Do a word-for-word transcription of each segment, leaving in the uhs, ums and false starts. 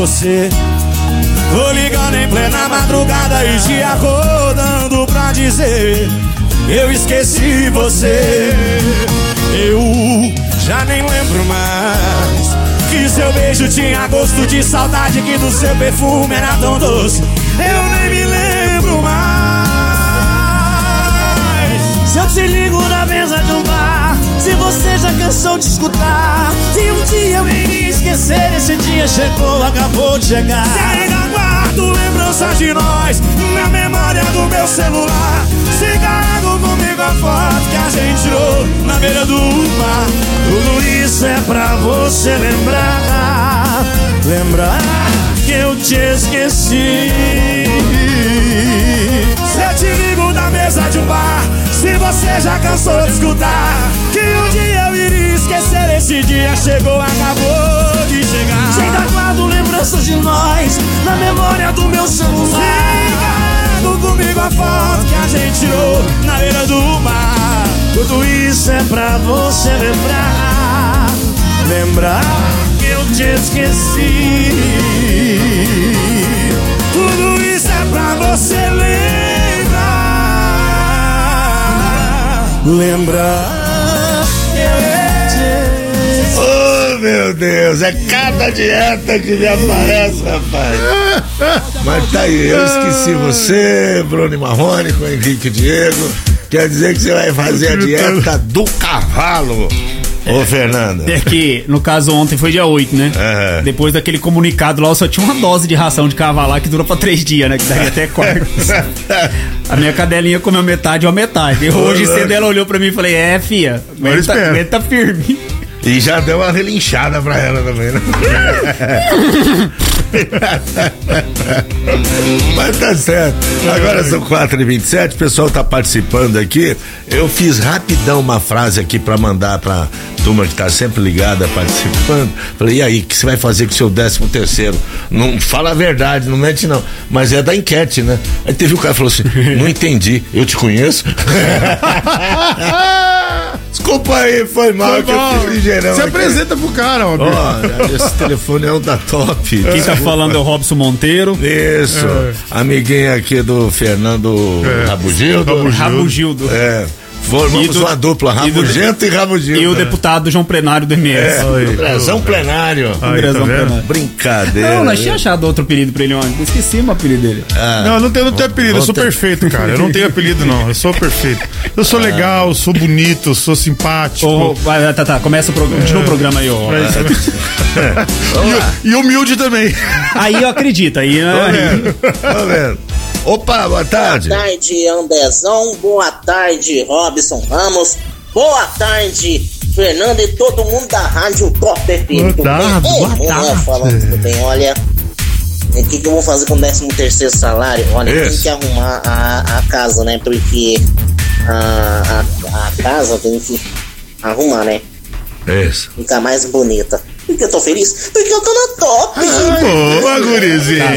você. Tô ligando em plena madrugada e te acordando pra dizer: eu esqueci você. Eu já nem lembro mais que seu beijo tinha gosto de saudade, que do seu perfume era tão doce. Eu nem me lembro mais. Se eu te ligo na mesa de um bar, se você já cansou de escutar que um dia eu iria esquecer, esse dia chegou, acabou de chegar. Se ainda guardo lembranças de nós na memória do meu celular, se carrego comigo a foto que a gente tirou na beira do mar. Tudo isso é pra você lembrar, lembrar que eu te esqueci. Se eu te ligo da mesa de um bar, se você já cansou de escutar que um dia eu iria esquecer, esse dia chegou, acabou de chegar. Se ainda guardo lembranças de nós na memória do meu celular, se carrego comigo a foto que a gente tirou na beira do mar. Tudo isso é pra você lembrar, lembrar que eu te esqueci. Tudo isso é pra você lembrar, lembrar que eu te esqueci. Oh, meu Deus, é cada dieta que me aparece, rapaz. Mas tá aí, eu esqueci você, Bruno Marrone com Henrique Diego. Quer dizer que você vai fazer a dieta do cavalo. Ô, Fernanda. É que, no caso, ontem foi dia oito, né? É. Depois daquele comunicado lá, eu só tinha uma dose de ração de cavalar que dura pra três dias, né? Que daria até quarto. A minha cadelinha comeu metade ou a metade. Hoje cedo ela olhou pra mim e falei: é, fia, aguenta, aguenta firme. E já deu uma relinchada pra ela também, né? Mas tá certo. Agora são quatro e vinte e sete, o pessoal tá participando aqui. Eu fiz rapidão uma frase aqui pra mandar pra turma que tá sempre ligada, participando. Falei: e aí, o que você vai fazer com o seu décimo terceiro? Não fala a verdade, não mente não. Mas é da enquete, né? Aí teve o cara que falou assim: não entendi, eu te conheço? Desculpa aí, foi mal, foi que mal. Eu fiz ligeirão. Se aqui. Apresenta pro cara, ó. Ó, esse telefone é o da Top. Quem tá falando é o Robson Monteiro. Isso, é. Amiguinho aqui do Fernando é. Rabugildo. Rabugildo. É. Formamos do, uma dupla, Rabugento e, do, e Rabugildo. E o deputado João Plenário do M S. É, João Plenário. Aí, tá Plenário. Brincadeira. Não, nós tínhamos achado outro apelido pra ele ontem. Esqueci o apelido dele. Ah, não, não tenho, não tenho apelido, eu sou ter... perfeito, cara. Eu não tenho apelido, não. Eu sou perfeito. Eu sou ah. legal, sou bonito, sou simpático. Oh, vai, tá, tá. Começa o programa. Continua o programa aí, ó. É. E, e humilde também. Aí eu acredito. Aí. Tô vendo. Tô vendo. Opa, boa tarde. Boa tarde, Andezão. Boa tarde, Robson Ramos. Boa tarde, Fernando e todo mundo da Rádio Top F M. Boa tarde, boa tarde. Falando tudo bem, olha. O que, que eu vou fazer com o décimo terceiro salário? Olha, Isso. tem que arrumar a, a casa, né? Porque a, a, a casa tem que arrumar, né? Isso. Ficar mais bonita. Porque eu tô feliz? Porque eu tô na Top. Boa, gurizinha.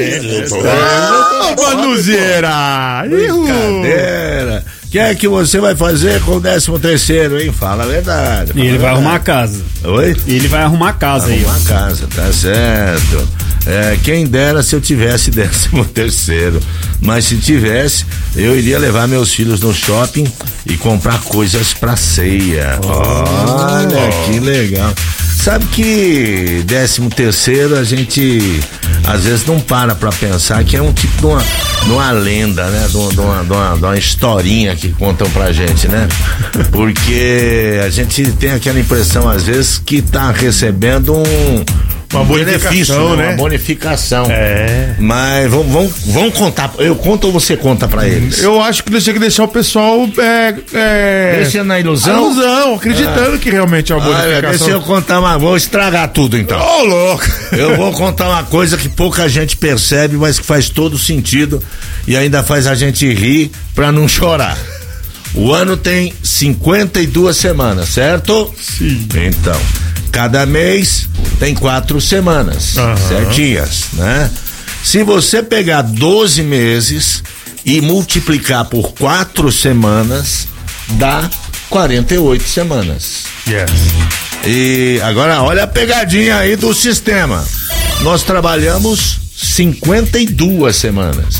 Boa, Nuzeira. Brincadeira. O que é que você vai fazer com o décimo terceiro, hein? Fala a verdade. E ele vai arrumar a casa. Oi? E ele vai arrumar a casa aí. Arrumar a casa, tá certo. É, quem dera se eu tivesse décimo terceiro. Mas se tivesse, eu iria levar meus filhos no shopping e comprar coisas pra ceia. Oh. Olha que legal. Sabe que décimo terceiro a gente às vezes não para pra pensar que é um tipo de uma, de uma lenda, né? De uma, de, uma, de, uma, de uma historinha que contam pra gente, né? Porque a gente tem aquela impressão às vezes que tá recebendo um Uma bonificação, né? Uma bonificação. É. Mas vamos, vamos, vamos contar. Eu conto ou você conta pra eles? Eu acho que deixa que deixar o pessoal. É, é... Deixa na ilusão? A ilusão, acreditando ah. que realmente é uma bonificação. Olha, deixa eu contar uma. Vou estragar tudo então. Ô, oh, louco! Eu vou contar uma coisa que pouca gente percebe, mas que faz todo sentido e ainda faz a gente rir pra não chorar. O ano tem cinquenta e duas semanas, certo? Sim. Então. Cada mês tem quatro semanas, uhum. certinhas, né? Se você pegar doze meses e multiplicar por quatro semanas, dá quarenta e oito semanas. Yes. E agora olha a pegadinha aí do sistema. nós trabalhamos cinquenta e duas semanas,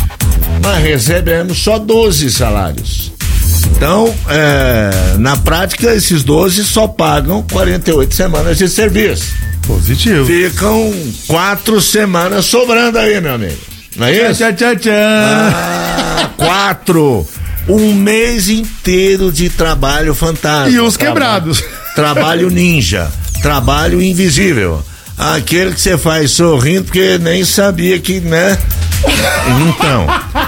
mas recebemos só doze salários. Então, é, na prática, esses doze só pagam quarenta e oito semanas de serviço. Positivo. Ficam quatro semanas sobrando aí, meu amigo. Não é isso? Tchau, tchau, tchau. Ah, quatro. Um mês inteiro de trabalho fantasma. E os Traba- quebrados. Trabalho ninja. Trabalho invisível. Aquele que você faz sorrindo porque nem sabia que, né? Então,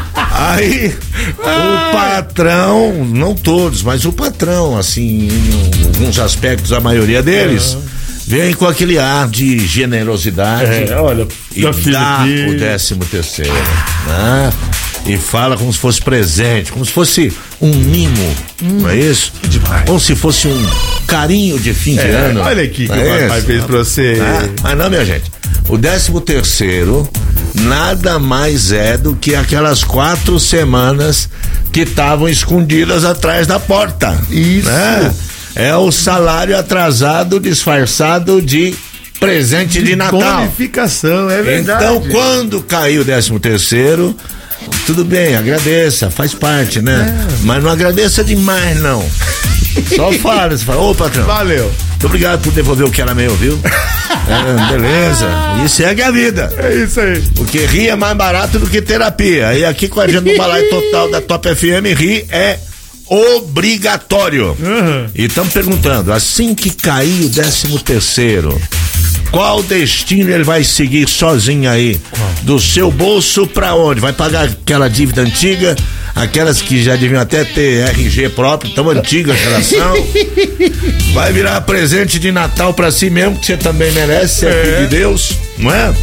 aí o patrão, não todos, mas o patrão, assim, em alguns aspectos, a maioria deles, vem com aquele ar de generosidade É, olha, e meu filho dá aqui. o décimo terceiro, né? E fala como se fosse presente, como se fosse um mimo, não é isso? demais. Como se fosse um carinho de fim de É, ano. olha aqui que não o é papai isso? fez pra você. Ah, mas não, minha gente, o décimo terceiro nada mais é do que aquelas quatro semanas que estavam escondidas atrás da porta. Isso. Né? É o salário atrasado disfarçado de presente de, Natal. Bonificação, é verdade. Então, quando cair o décimo terceiro, tudo bem, agradeça, faz parte, né? É. Mas não agradeça demais, não. Só fala, você fala, ô patrão. Valeu. Muito obrigado por devolver o que era meu, viu? É, beleza. E segue a vida. É isso aí. Porque rir é mais barato do que terapia. E aqui com a gente no Balaio Total da Top F M, rir é obrigatório. Uhum. E estamos perguntando, assim que cair o décimo terceiro, qual destino ele vai seguir sozinho aí? Qual? Do seu bolso pra onde? Vai pagar aquela dívida antiga? Aquelas que já deviam até ter R G próprio, tão antigas que elas são. Vai virar presente de Natal pra si mesmo, que você também merece, ser filho de Deus, não é?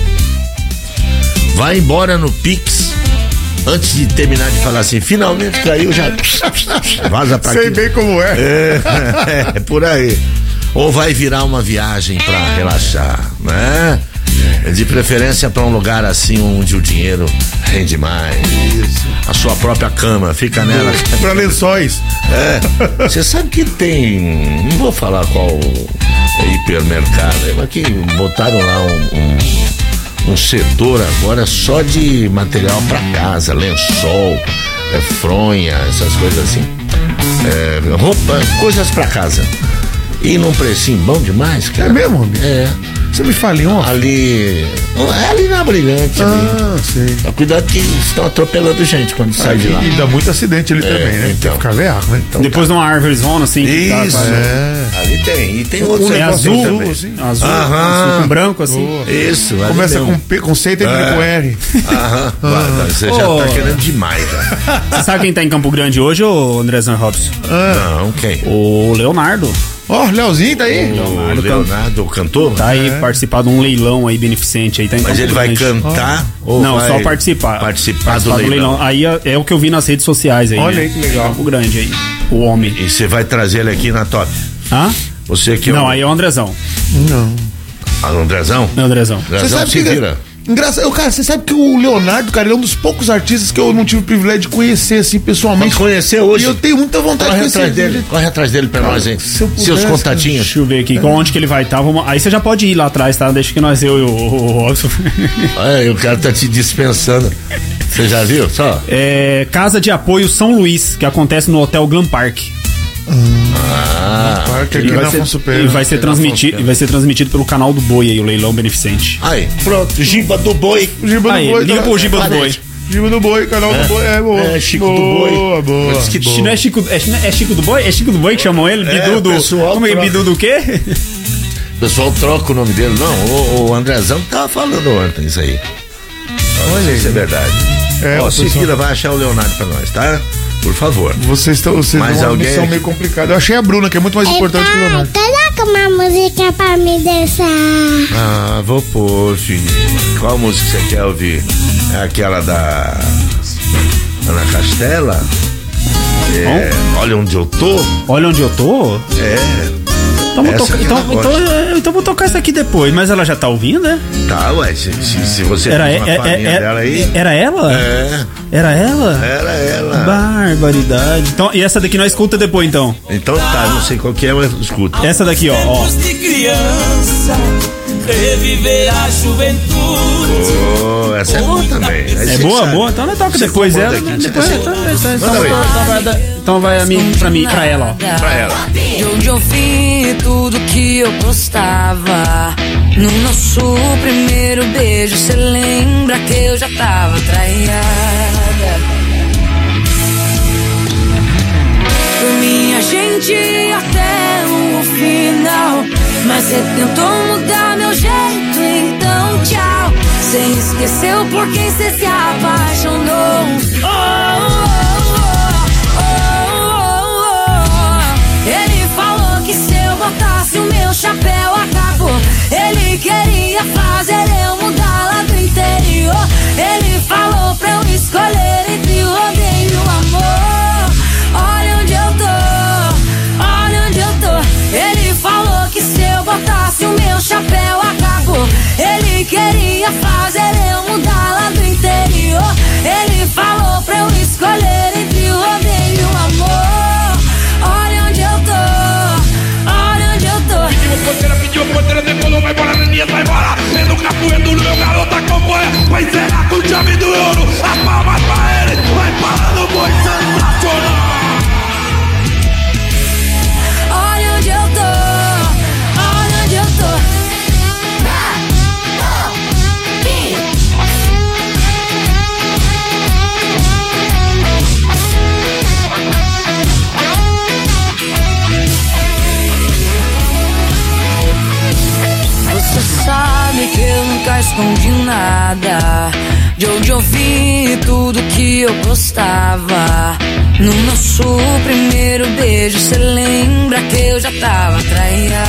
Vai embora no Pix. Antes de terminar de falar assim, finalmente caiu, já vaza pra Sei aqui. bem como é. É, é, é por aí. Ou vai virar uma viagem pra relaxar, né? De preferência pra um lugar assim onde o dinheiro rende mais. Isso. A sua própria cama, fica nela. Pra lençóis. É. Você sabe que tem. Não vou falar qual hipermercado, mas que botaram lá um, um, um setor agora só de material pra casa, lençol, é, fronha, essas coisas assim. É, roupa, coisas pra casa. E num precinho bom demais, cara. É mesmo, amigo? É. Você me fala em off? Ali. É ali na Brilhante. Ah, ali. sei. Mas cuidado que estão atropelando gente quando sai de lá. E dá muito acidente ali É, também, né? então. Fica veaco, né? Então, Depois de uma árvore zona, assim. que tá- Isso. É. Ali tem. E tem outros É negócios azul, também. assim. azul, Aham. azul com branco, assim. Boa. Isso. ali Começa tem um- com P, com C e termina É. com R. Aham. Vai, Você já Ô. tá querendo demais, já. Você sabe quem tá em Campo Grande hoje, ô Andrezão e Robson? Não, quem? O Leonardo. Ó, o Leozinho tá aí. O Leonardo cantor? Tá aí participando de um leilão aí beneficente aí. Tá em Mas Campo ele vai Grande. cantar? Ou Não, vai só participar. Participar do leilão. Aí é, é o que eu vi nas redes sociais aí. Olha né? aí que legal. Campo Grande aí. O homem. E você vai trazer ele aqui na Top? Hã? Você que é Não, o... aí é o Andrezão. Não. Ah, o Andrezão? É o Andrezão. Andrezão se vira. Engraçado, eu, cara, você sabe que o Leonardo, cara, ele é um dos poucos artistas que eu não tive o privilégio de conhecer, assim, pessoalmente. Pode conhecer hoje. E eu tenho muita vontade Corre de atrás conhecer dele, corre atrás dele pra nós, hein? se eu pudesse, Seus contatinhos. Deixa eu ver aqui, onde que ele vai estar. Tá? Vamos... Aí você já pode ir lá atrás, tá? Deixa que nós, eu e o, o Robson. Olha, o cara tá te dispensando. Você já viu? Só. É, Casa de Apoio São Luís, que acontece no Hotel Glam Park. Ah, Parque E aqui vai, na ser, Afonso e Pena. vai ser transmitido, e vai ser transmitido pelo canal do Boi aí, o leilão beneficente. aí, pronto, Giba do Boi. Giba Aí, do Boi. liga tá- pro Giba do Boi. Giba do Boi, canal do Boi. É, boa. É, Chico boa, do Boi. Boa, boa. Diz que boa. Não é Chico, é, é Chico do Boi? É Chico do Boi que chamam ele? É, Bidu do. pessoal Como é troca. Bidu do quê? O pessoal troca o nome dele. Não, o, o Andrezão tava falando ontem isso aí. Olha, isso é verdade. É, Ó, o se pessoal- vira, vai achar o Leonardo pra nós, tá? Por favor. Vocês estão vocês Mais têm uma alguém missão aqui? meio complicada. Eu achei a Bruna, que é muito mais importante que o Leonardo. Coloca uma música pra me dançar. Ah, vou pôr, filho. Qual música você quer ouvir? É aquela da Ana Castela? É, olha onde eu tô. Olha onde eu tô. É, Então vou, Essa tocar, que então, ela então, é, então vou tocar isso aqui depois, mas ela já tá ouvindo, né? tá, ué. Se, se, se você Era, fez uma é, palhinha é, dela aí. é, era ela? É, Era ela? era ela. Barbaridade. Então, e essa daqui nós escuta depois, então. Então tá, não sei qual que é, mas escuta. Essa daqui, ó. ó. De criança, reviver a juventude. Oh, essa é boa também. É boa, boa? Então nós toca depois ela. Depois, então vai a mim, pra mim, pra ela, ó. Pra ela. De onde eu vi tudo que eu gostava. No nosso primeiro beijo, cê lembra que eu já tava traiada. Por minha gente até o final, mas cê tentou mudar meu jeito, então tchau. Cê esqueceu por quem cê se apaixonou. Oh, oh, oh, oh, oh. Ele falou que se eu botasse o meu chapéu acabou. Ele queria fazer eu mudar lá do interior. Ele falou pra eu escolher entre o rodeio e o amor. Olha onde eu tô, olha onde eu tô. Ele falou que se eu botasse o meu chapéu acabou. Ele queria fazer eu mudar lá do interior. Ele falou pra eu escolher entre o rodeio e o amor. Olha onde eu tô, olha onde eu tô. Pediu porteira, pediu porteira, decolou, vai embora, Neninha, vai embora. Vendo o capoeiro do meu garoto acompanha. Vai encerrar com chave do ouro. As palmas pra ele, vai parando o boi sensacional. Olha onde eu tô, olha onde eu tô. Você sabe que eu nunca escondi nada. De onde eu vi tudo que eu gostava. No nosso primeiro beijo, cê lembra que eu já tava traiada.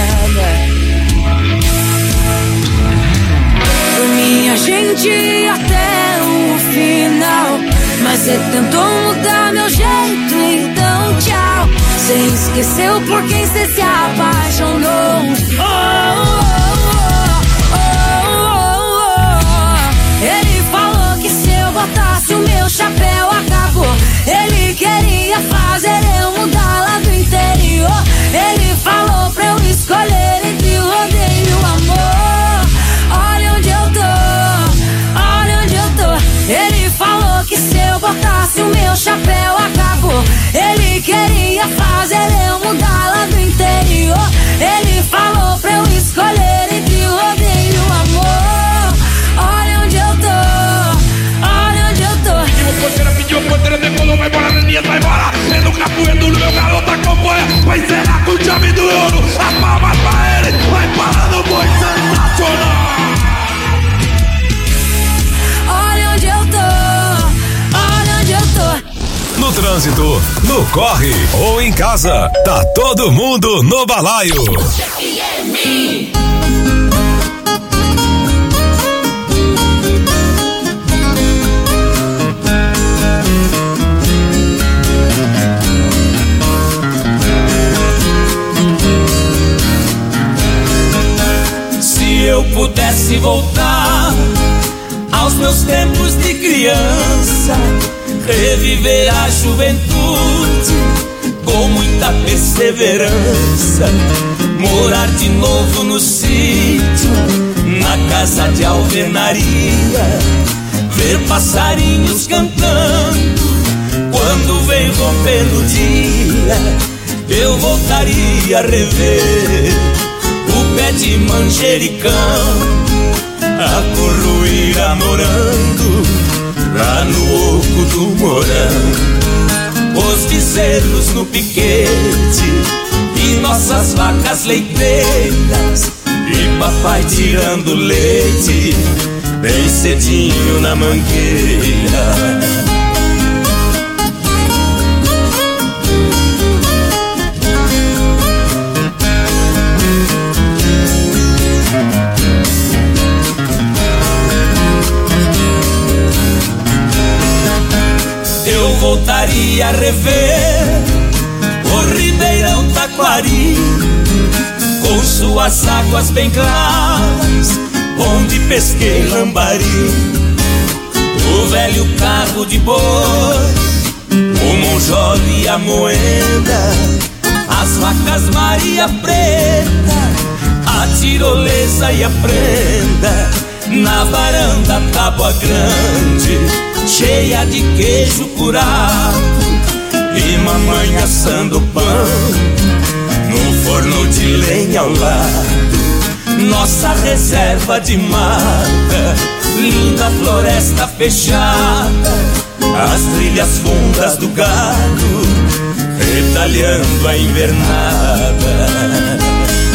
Por minha gente até o final, mas cê tentou mudar meu jeito, então tchau. Cê esqueceu por quem cê se apaixonou. Oh, oh, oh, oh, oh. Ele falou que se eu botasse o meu chapéu acabou. Ele queria fazer eu mudar lá do interior. Ele falou pra eu escolher entre o rodeio e o amor. Olha onde eu tô, olha onde eu tô. Ele falou que se eu botasse o meu chapéu acabou. Ele queria fazer eu mudar lá do interior. Ele falou pra eu escolher entre o rodeio e o amor. Olha onde eu tô, olha onde eu tô. Pediu porteira, pediu porteira, decolou, vai embora, Neninha, vai embora. Vendo o capoeiro do meu garoto acompanha. Vai encerrar com chave do ouro. As palmas pra ele, vai parando o boi sensacional. Olha onde eu tô, olha onde eu tô. No trânsito, no corre ou em casa, tá todo mundo no balaio. Se eu pudesse voltar aos meus tempos de criança, reviver a juventude com muita perseverança, morar de novo no sítio, na casa de alvenaria, ver passarinhos cantando quando vem rompendo o dia. Eu voltaria a rever o pé de manjericão, a corruíra morando lá no oco do morango, os bezerros no piquete e nossas vacas leiteiras, e papai tirando leite bem cedinho na mangueira. Eu voltaria a rever o Ribeirão Taquari, com suas águas bem claras, onde pesquei lambari. O velho carro de boi, o monjolo e a moeda, as vacas Maria Preta, a tirolesa e a prenda, na varanda tábua grande, cheia de queijo curado, e mamãe assando pão no forno de lenha ao lado. Nossa reserva de mata, linda floresta fechada, as trilhas fundas do gado, retalhando a invernada.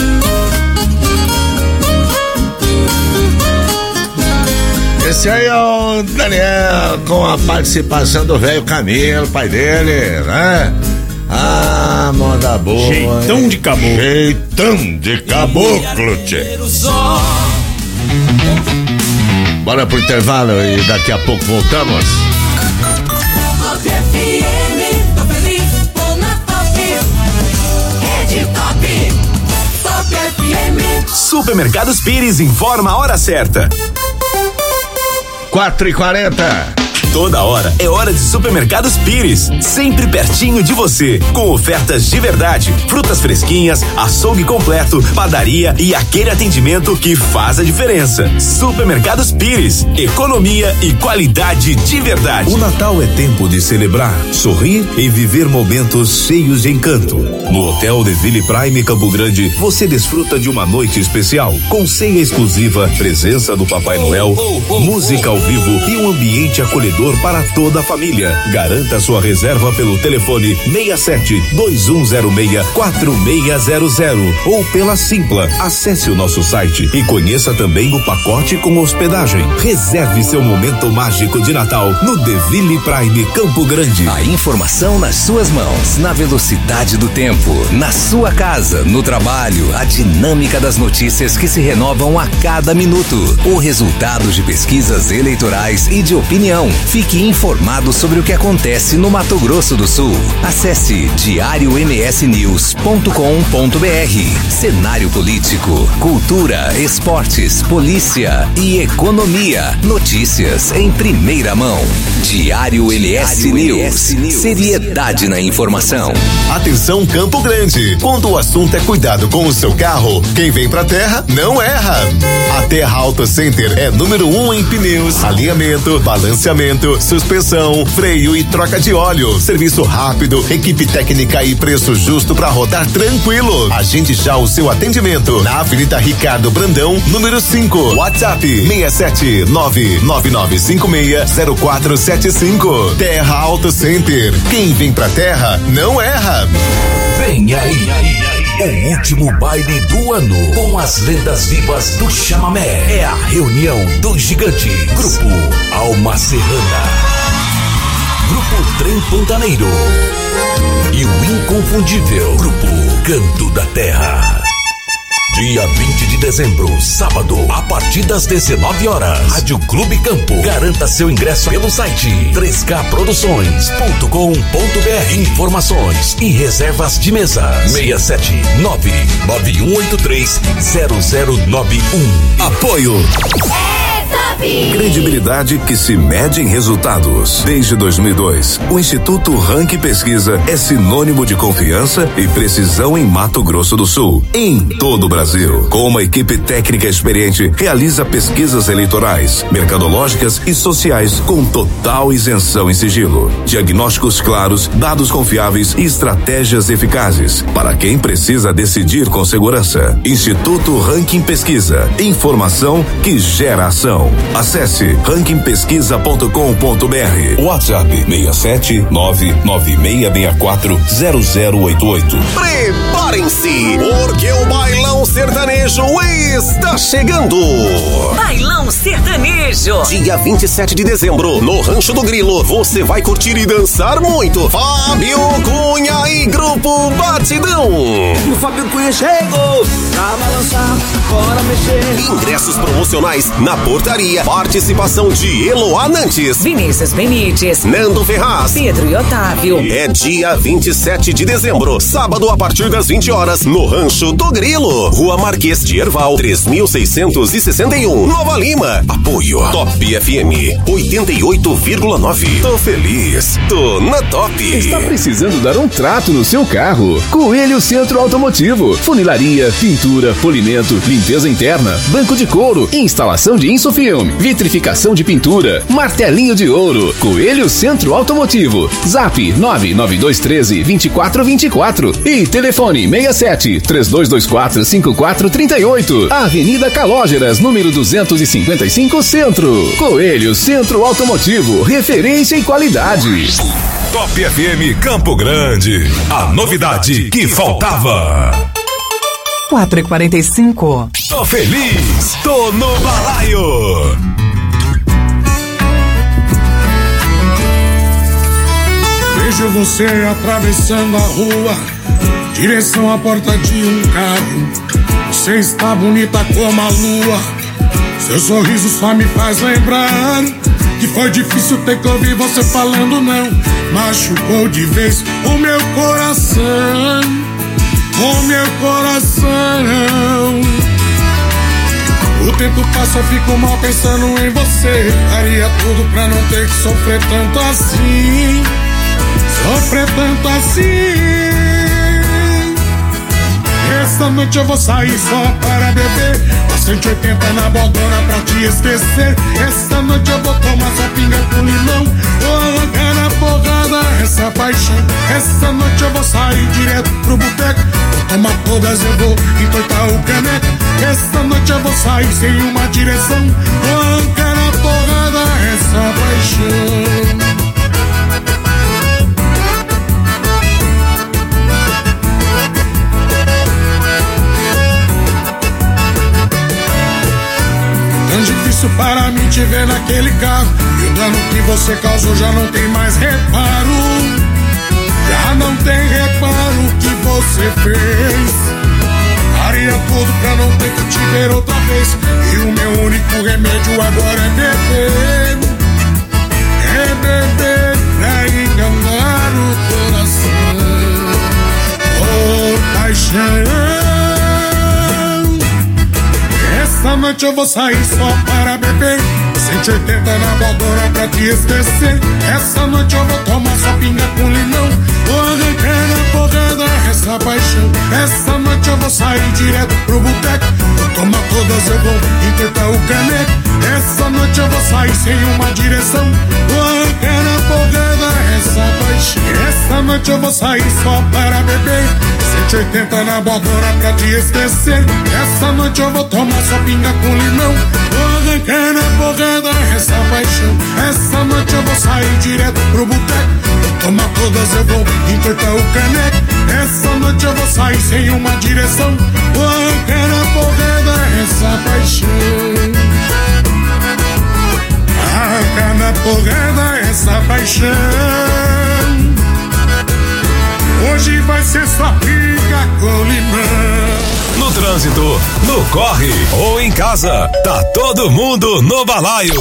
Esse aí é o Daniel, com a participação do velho Camilo, pai dele, né? Ah, moda boa. Jeitão de caboclo. Jeitão de caboclo, tchê. Bora pro intervalo e daqui a pouco voltamos. Supermercados Pires informa a hora certa. quatro e quarenta. Toda hora é hora de Supermercados Pires, sempre pertinho de você, com ofertas de verdade, frutas fresquinhas, açougue completo, padaria e aquele atendimento que faz a diferença. Supermercados Pires, economia e qualidade de verdade. O Natal é tempo de celebrar, sorrir e viver momentos cheios de encanto. No Hotel The Ville Prime Campo Grande, você desfruta de uma noite especial, com ceia exclusiva, presença do Papai Noel, música ao vivo e um ambiente acolhedor para toda a família. Garanta sua reserva pelo telefone seis sete dois um zero seis quatro seis zero zero ou pela Simpla. Acesse o nosso site e conheça também o pacote com hospedagem. Reserve seu momento mágico de Natal no The Ville Prime Campo Grande. A informação nas suas mãos, na velocidade do tempo, na sua casa, no trabalho, a dinâmica das notícias que se renovam a cada minuto, o resultado de pesquisas eleitorais e de opinião. Fique informado sobre o que acontece no Mato Grosso do Sul. Acesse diário m s news ponto com ponto b r. Cenário político, cultura, esportes, polícia e economia. Notícias em primeira mão. Diário M S News. Seriedade na informação. Atenção Campo Grande. Quando o assunto é cuidado com o seu carro, quem vem pra terra não erra. A Terra Auto Center é número um em pneus, alinhamento, balanceamento, suspensão, freio e troca de óleo. Serviço rápido, equipe técnica e preço justo para rodar tranquilo. Agende já o seu atendimento na Avenida Ricardo Brandão, número cinco. WhatsApp seis sete nove nove nove cinco seis zero quatro sete cinco. Terra Auto Center. Quem vem pra terra não erra. Vem aí. O último baile do ano, com as lendas vivas do chamamé. É a reunião dos gigantes. Grupo Alma Serrana, Grupo Trem Pantaneiro e o inconfundível Grupo Canto da Terra. Dia vinte de dezembro, sábado, a partir das dezenove horas, Rádio Clube Campo. Garanta seu ingresso pelo site três k produções ponto com ponto b r. Informações e reservas de mesa seis sete nove nove um oito três zero zero nove um. Apoio credibilidade que se mede em resultados. Desde dois mil e dois, o Instituto Rank Pesquisa é sinônimo de confiança e precisão em Mato Grosso do Sul, em todo o Brasil. Com uma equipe técnica experiente, realiza pesquisas eleitorais, mercadológicas e sociais com total isenção e sigilo. Diagnósticos claros, dados confiáveis e estratégias eficazes para quem precisa decidir com segurança. Instituto Ranking Pesquisa, informação que gera ação. Acesse ranking pesquisa ponto com ponto b r. WhatsApp seis sete nove nove seis seis quatro zero zero oito oito. Preparem-se, porque o Bailão Sertanejo está chegando. Bailão Sertanejo. Dia vinte e sete de dezembro, no Rancho do Grilo, você vai curtir e dançar muito. Fábio Cunha e Grupo Batidão. O Fábio Cunha chegou pra balançar, bora mexer. Ingressos promocionais na portaria Praia. Participação de Eloá Nantes, Vinícius Benites, Nando Ferraz, Pedro e Otávio. É dia vinte e sete de dezembro, sábado a partir das vinte horas, no Rancho do Grilo, Rua Marquês de Herval, três mil seiscentos e sessenta e um, Nova Lima. Apoio Top F M oitenta e oito vírgula nove. Tô feliz, tô na Top. Está precisando dar um trato no seu carro? Coelho Centro Automotivo. Funilaria, pintura, polimento, limpeza interna, banco de couro, instalação de insufilme, vitrificação de pintura, martelinho de ouro. Coelho Centro Automotivo. Zap nove nove dois um três, dois quatro dois quatro e telefone seis sete, três dois dois quatro, cinco quatro três oito. Avenida Calógeras, número duzentos e cinquenta e cinco, Centro. Coelho Centro Automotivo, referência em qualidade. Top F M Campo Grande, a novidade que faltava. quatro e quarenta e cinco. Tô feliz, tô no balaio. Vejo você atravessando a rua, direção à porta de um carro. Você está bonita como a lua, seu sorriso só me faz lembrar que foi difícil ter que ouvir você falando não. Machucou de vez o meu coração, o meu coração. O tempo passa, fico mal pensando em você. Faria tudo pra não ter que sofrer tanto assim, sofrer tanto assim. Esta noite eu vou sair só para beber, a cento e oitenta na bodona pra te esquecer. Esta noite eu vou tomar só pinga com limão, vou arrancar na porrada essa paixão. Esta noite eu vou sair direto pro boteco, vou tomar todas, eu vou entortar o caneco. Esta noite eu vou sair sem uma direção, vou arrancar na porrada essa paixão. Tão difícil para mim te ver naquele carro, e o dano que você causou já não tem mais reparo. Já não tem reparo o que você fez. Faria tudo pra não ter que te ver outra vez, e o meu único remédio agora é beber. É beber pra enganar o coração. Oh, paixão. Essa noite eu vou sair só para beber, cento e oitenta na bodona pra te esquecer. Essa noite eu vou tomar só pinga com limão, vou arrancar na porrada essa paixão. Essa noite eu vou sair direto pro boteco, vou tomar todas, eu vou entortar o caneco. Essa noite eu vou sair sem uma direção, vou arrancar na porrada essa paixão. Essa noite eu vou sair só para beber, cento e oitenta na bodona pra te esquecer. Essa noite eu vou tomar só pinga com limão, vou arrancar na porrada essa paixão. Essa noite eu vou sair direto pro boteco, vou tomar todas, eu vou entortar o caneco. Essa noite eu vou sair sem uma direção, vou arrancar na porrada essa paixão. Arrancar na porrada essa paixão. Hoje vai ser só pinga com limão. No trânsito, no corre ou em casa, tá todo mundo no balaio.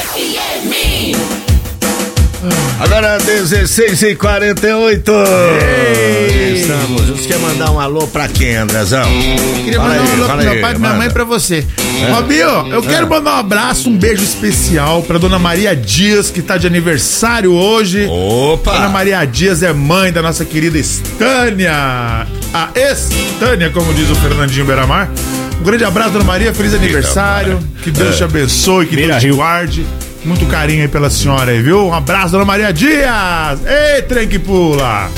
Agora dezesseis e quarenta e oito. Estamos. Você quer mandar um alô pra quem, Andrezão? Queria mandar um alô pro meu pai e minha mãe pra você. É. Robinho, eu quero é. mandar um abraço, um beijo especial pra dona Maria Dias, que tá de aniversário hoje. Opa! Dona Maria Dias é mãe da nossa querida Estânia. A Estânia, como diz o Fernandinho Beiramar. Um grande abraço, dona Maria, feliz aniversário. Que Deus é. te abençoe, que Deus te guarde. Muito carinho aí pela senhora aí, viu? Um abraço, dona Maria Dias! Ei, trem que pula!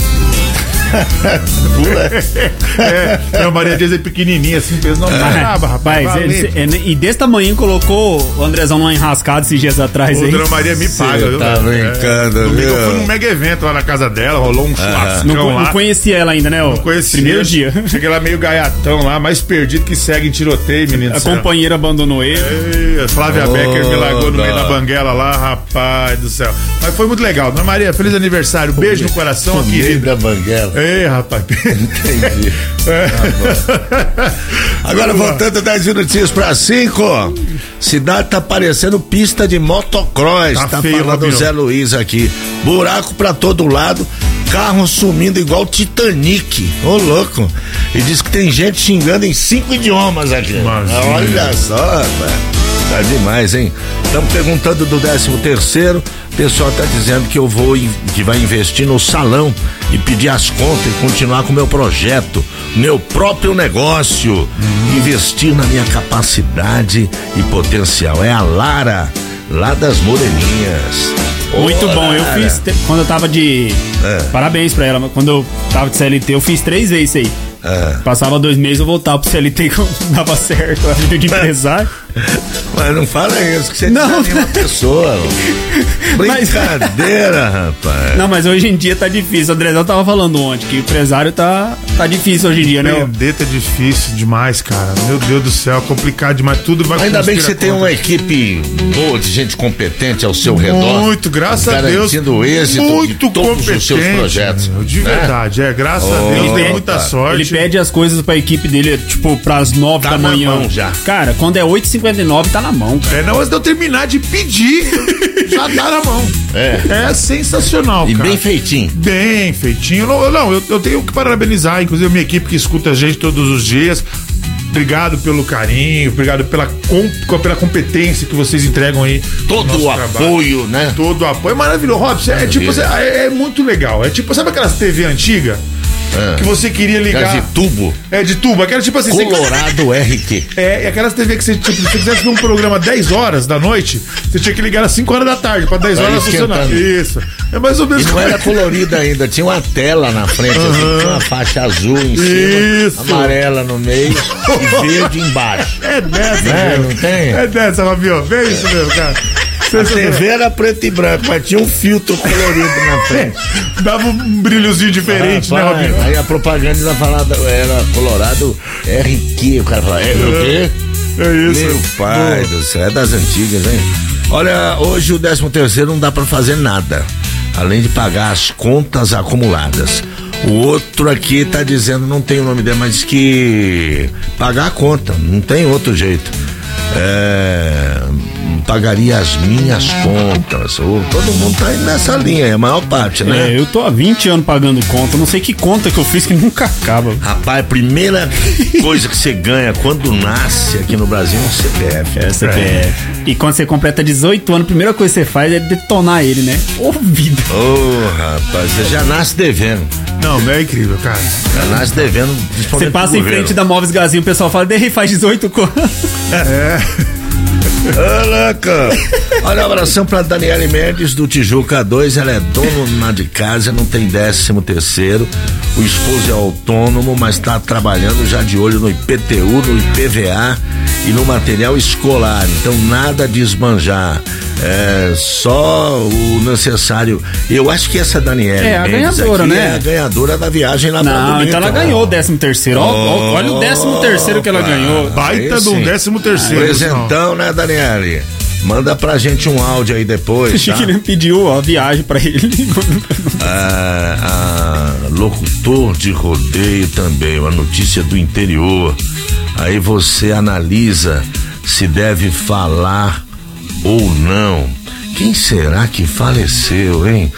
Pula? É, dona Maria Dias é pequenininha, assim, peso não acaba, rapaz. Ele, ele, e desse tamanho colocou o Andrezão numa enrascada esses dias atrás. Ô, dona Maria me paga, viu? Tá brincando, é, viu? Domingo eu fui num mega evento lá na casa dela, rolou um churrasco. Não, lá. não conhecia ela ainda, né? Não conhecia. Primeiro dia. Cheguei lá meio gaiatão lá, mais perdido que segue em tiroteio, menino. A companheira abandonou ele. Ei, a Flávia oh, Becker me largou no meio da banguela lá, rapaz do céu. Mas mas foi muito legal. Dona Maria, feliz aniversário. Beijo no coração aqui. Querida Banguela. Ei, rapaz. Entendi. É. Tá Agora voltando dez minutinhos pra cinco. Cidade tá parecendo pista de motocross. Tá Tá, feio, falando o Robinho. Zé Luiz aqui. Buraco pra todo lado. Carro sumindo igual Titanic. Ô, louco. E diz que tem gente xingando em cinco idiomas aqui. Imagina. Olha só, rapaz. Tá demais, hein? Estamos perguntando do décimo terceiro. O pessoal tá dizendo que eu vou, in- que vai investir no salão e pedir as contas e continuar com o meu projeto, meu próprio negócio. Uhum. Investir na minha capacidade e potencial. É a Lara, lá das Moreninhas. Muito Ô, bom, eu Lara. fiz, te- quando eu tava de, É. parabéns pra ela, mas quando eu tava de C L T eu fiz três vezes isso aí. É. Passava dois meses eu voltava pro C L T quando dava certo a vida de empresário. Mas não fala isso, que você Não. desanima a pessoa. Brincadeira, rapaz. Não, mas hoje em dia tá difícil. O Andrezão tava falando ontem que o empresário tá, tá difícil hoje em dia, né? Vender tá difícil demais, cara. Meu Deus do céu, complicado demais. Tudo vai Ainda bem que conspira você tem contra. uma equipe boa de gente competente ao seu redor. Muito, graças a Deus. Garantindo o êxito muito de todos competente, os seus projetos. meu, de né? verdade, é, graças a Oh, Deus, tem tá. muita sorte. Ele pede as coisas pra equipe dele, tipo, pras nove Tá da na manhã. mão já. Cara, quando é oito e cinquenta e nove, tá na mão, cara. É, não, antes de eu terminar de pedir, já tá na mão. É. É sensacional, E cara. bem feitinho. Bem feitinho. Não, eu- não eu, eu tenho que parabenizar, inclusive, a minha equipe que escuta a gente todos os dias. Obrigado pelo carinho, obrigado pela, com, pela competência que vocês entregam aí. Todo no nosso o trabalho. apoio, né? Todo o apoio. É maravilhoso, Robson. É, tipo, é, é muito legal. É tipo, sabe aquelas T V antigas? É. Que você queria ligar. Aquelas de tubo. É, de tubo. Aquela tipo assim. Colorado você... R Q. É, e aquelas T V que você, tipo, se você quisesse ver um programa dez horas da noite, você tinha que ligar às cinco horas da tarde, pra dez Pra horas funcionar. esquentando. Isso. É mais ou menos E não como era é. colorida ainda, tinha uma tela na frente, assim, Aham. tinha uma faixa azul em cima, Isso. amarela no meio e verde embaixo. É dessa, Né? mesmo. Não tem? É dessa, Fabio. Vê isso mesmo, cara. A T V era preto e branco, mas tinha um filtro colorido na frente. Dava um brilhozinho diferente, né, Rapaz, Robinho? aí a propaganda ainda falava, era colorado R Q, o cara falava, é o quê? É isso. Meu pai do céu, é das antigas, hein? Olha, hoje o décimo terceiro não dá pra fazer nada, além de pagar as contas acumuladas. O outro aqui tá dizendo, não tem o nome dele, mas que pagar a conta, não tem outro jeito. É, pagaria as minhas contas. Ô, todo mundo tá indo nessa linha, a maior parte, né? É, eu tô há vinte anos pagando conta. Não sei que conta que eu fiz que nunca acaba. Rapaz, a primeira coisa que você ganha quando nasce aqui no Brasil é um C P F. É, C P F. E quando você completa dezoito anos, a primeira coisa que você faz é detonar ele, né? Ô, vida. Ô, rapaz, você já nasce devendo. Não, é incrível, cara. Já nasce devendo. Você passa em frente da Móveis Gazinho, o pessoal fala, derrei, faz dezoito contas. É. Caraca. Olha, um abração pra Daniele Mendes do Tijuca dois, ela é dona de casa, não tem décimo terceiro, o esposo é autônomo, mas tá trabalhando já de olho no I P T U, no I P V A e no material escolar, então nada de esbanjar, é só o necessário. Eu acho que essa Daniele É a Mendes ganhadora, aqui né? é a ganhadora da viagem lá pra Não, Bonito. então ela ganhou o décimo terceiro. Ó, ó, olha o décimo terceiro que ela ganhou. Baita de um décimo terceiro. Presentão, né, Daniele? Manda pra gente um áudio aí depois. Achei Tá? que ele pediu a viagem pra ele. Ah, ah, locutor de rodeio também, uma notícia do interior. Aí você analisa se deve falar ou não. Quem será que faleceu, hein?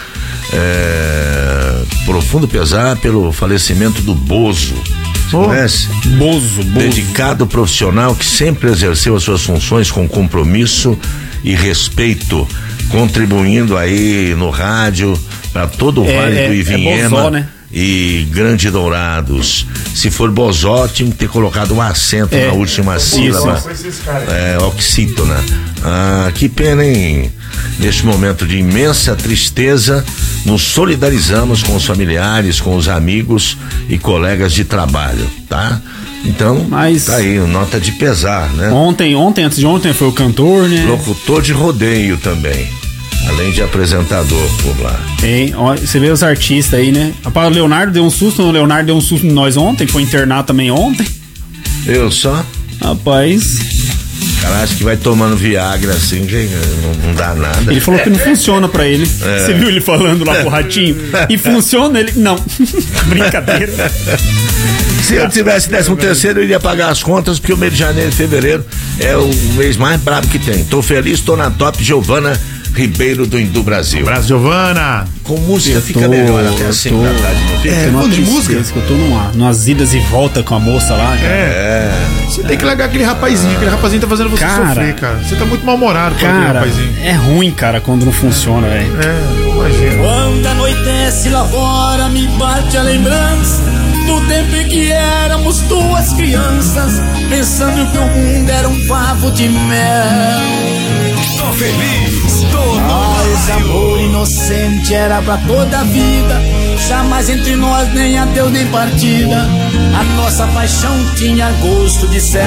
É, profundo pesar pelo falecimento do Bozo. Você Oh, conhece? Bozo, Bozo. Dedicado profissional que sempre exerceu as suas funções com compromisso e respeito, contribuindo aí no rádio para todo o É, Vale é, do é Ivinhema Bozó, né? e Grande Dourados. Se for Bozó, tinha que ter colocado um acento É, na última sílaba. É, oxítona. Ah, que pena, hein? Neste momento de imensa tristeza, nos solidarizamos com os familiares, com os amigos e colegas de trabalho, tá? Então, Mas- tá aí, nota de pesar, né? Ontem, ontem, antes de ontem, foi o cantor, né? Locutor de rodeio também, além de apresentador por lá. Hein? Ó, você vê os artistas aí, né? Rapaz, o Leonardo deu um susto, o Leonardo deu um susto em nós ontem, foi internado também ontem. Eu só? Rapaz, cara acha que vai tomando Viagra assim, que não, não dá nada. Ele falou que não funciona pra ele. É. Você viu ele falando lá pro Ratinho? E funciona? Ele, não. Brincadeira. Se eu tivesse décimo terceiro, eu iria pagar as contas, porque o mês de janeiro e fevereiro é o mês mais brabo que tem. Tô feliz, tô na top. Giovana Ribeiro do Hindu Brasil. Um abraço, Giovana. Com música Eu fica tô- melhor até assim, eu tô- na verdade. Não fica? É, falando de tristeza música? que eu tô numa, numas idas e volta com a moça lá. cara. É. Você tem que largar aquele rapazinho. Aquele rapazinho tá fazendo você Cara. sofrer, cara. Você tá muito mal-humorado com aquele Cara, rapazinho. é ruim, cara, quando não funciona, velho. É, imagina. Quando anoitece lá fora, me bate a lembrança do tempo em que éramos duas crianças, pensando que o mundo era um pavo de mel. Tô feliz, tô Ah, esse amor inocente era pra toda a vida, jamais entre nós nem adeus nem partida. A nossa paixão tinha gosto de céu.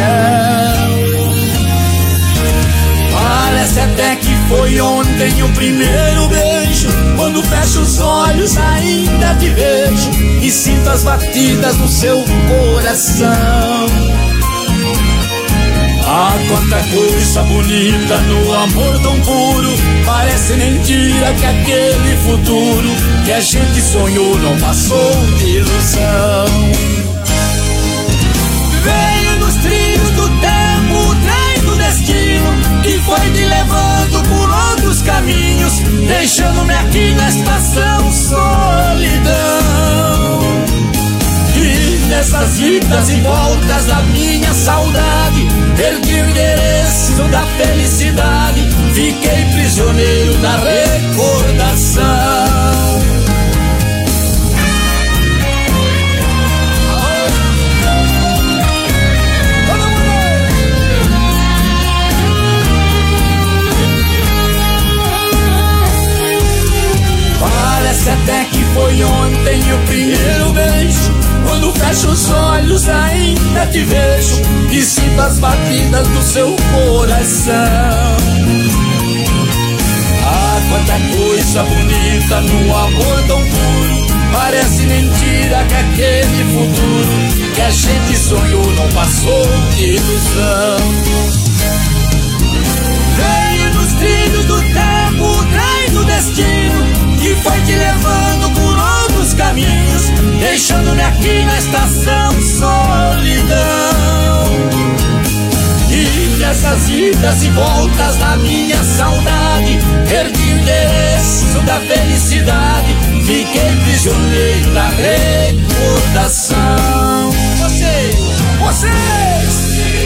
Parece até que foi ontem o primeiro beijo. Quando fecho os olhos ainda te vejo e sinto as batidas do seu coração. Ah, quanta coisa bonita no amor tão puro. Parece mentira que aquele futuro que a gente sonhou não passou de ilusão. Veio nos trilhos do tempo o trem do destino, que foi me levando por outros caminhos, deixando-me aqui na estação solidão. E nessas idas e voltas da minha saudade, perdi o endereço da felicidade, fiquei prisioneiro da recordação. Parece até que foi ontem o primeiro beijo. Quando fecho os olhos ainda te vejo e sinto as batidas do seu coração. Ah, quanta coisa bonita no amor tão puro. Parece mentira que aquele futuro que a gente sonhou não passou de ilusão. Veio nos trilhos do tempo o trem do destino, que foi te levando por outros caminhos, deixando-me aqui na estação solidão. E nessas idas e voltas da minha saudade, perdi o endereço da felicidade, fiquei prisioneiro da recordação. Vocês, vocês!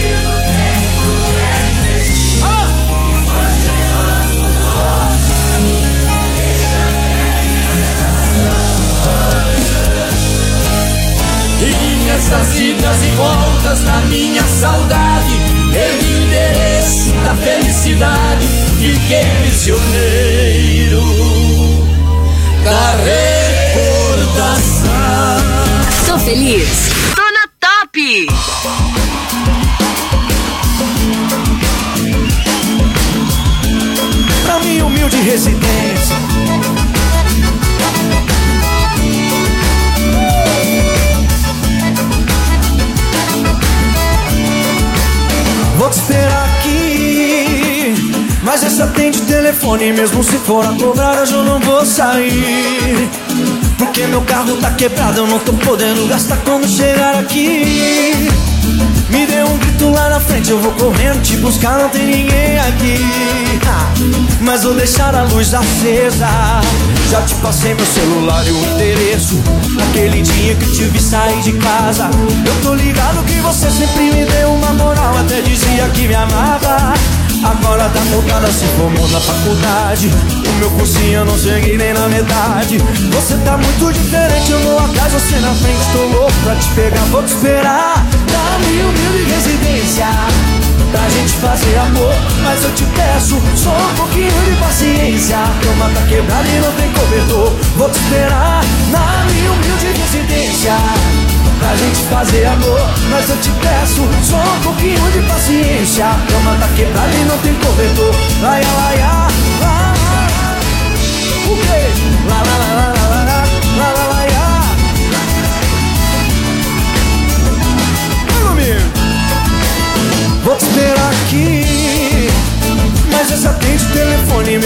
E nessas idas e voltas da minha saudade, perdi o endereço da felicidade, fiquei prisioneiro da recordação. Tô feliz, tô na top. Pra minha humilde residência, vou te esperar aqui, mas esse atende telefone. Mesmo se for a cobrar, hoje eu não vou sair, porque meu carro tá quebrado, eu não tô podendo gastar quando chegar aqui. Me dê um grito lá na frente, eu vou correndo te buscar, não tem ninguém aqui. Ah, mas vou deixar a luz acesa. Já te passei meu celular e o endereço, aquele dia que te vi sair de casa. Eu tô ligado que você sempre me deu uma moral, até dizia que me amava. Agora tá focada, se formou na faculdade, o meu cursinho eu não cheguei nem na metade. Você tá muito diferente, eu vou atrás, você na frente. Tô louco pra te pegar, vou te esperar na minha humilde residência, pra gente fazer amor, mas eu te peço só um pouquinho de paciência. A cama tá quebrada e não tem cobertor. Vou te esperar na minha humilde residência, pra gente fazer amor, mas eu te peço só um pouquinho de paciência. A cama tá quebrada e não tem cobertor. Laia, laia, lá, lá. O quê? Lá, lá, lá, lá, lá, lá, lá, lá, laia. Vai comigo. Vou te esperar aqui,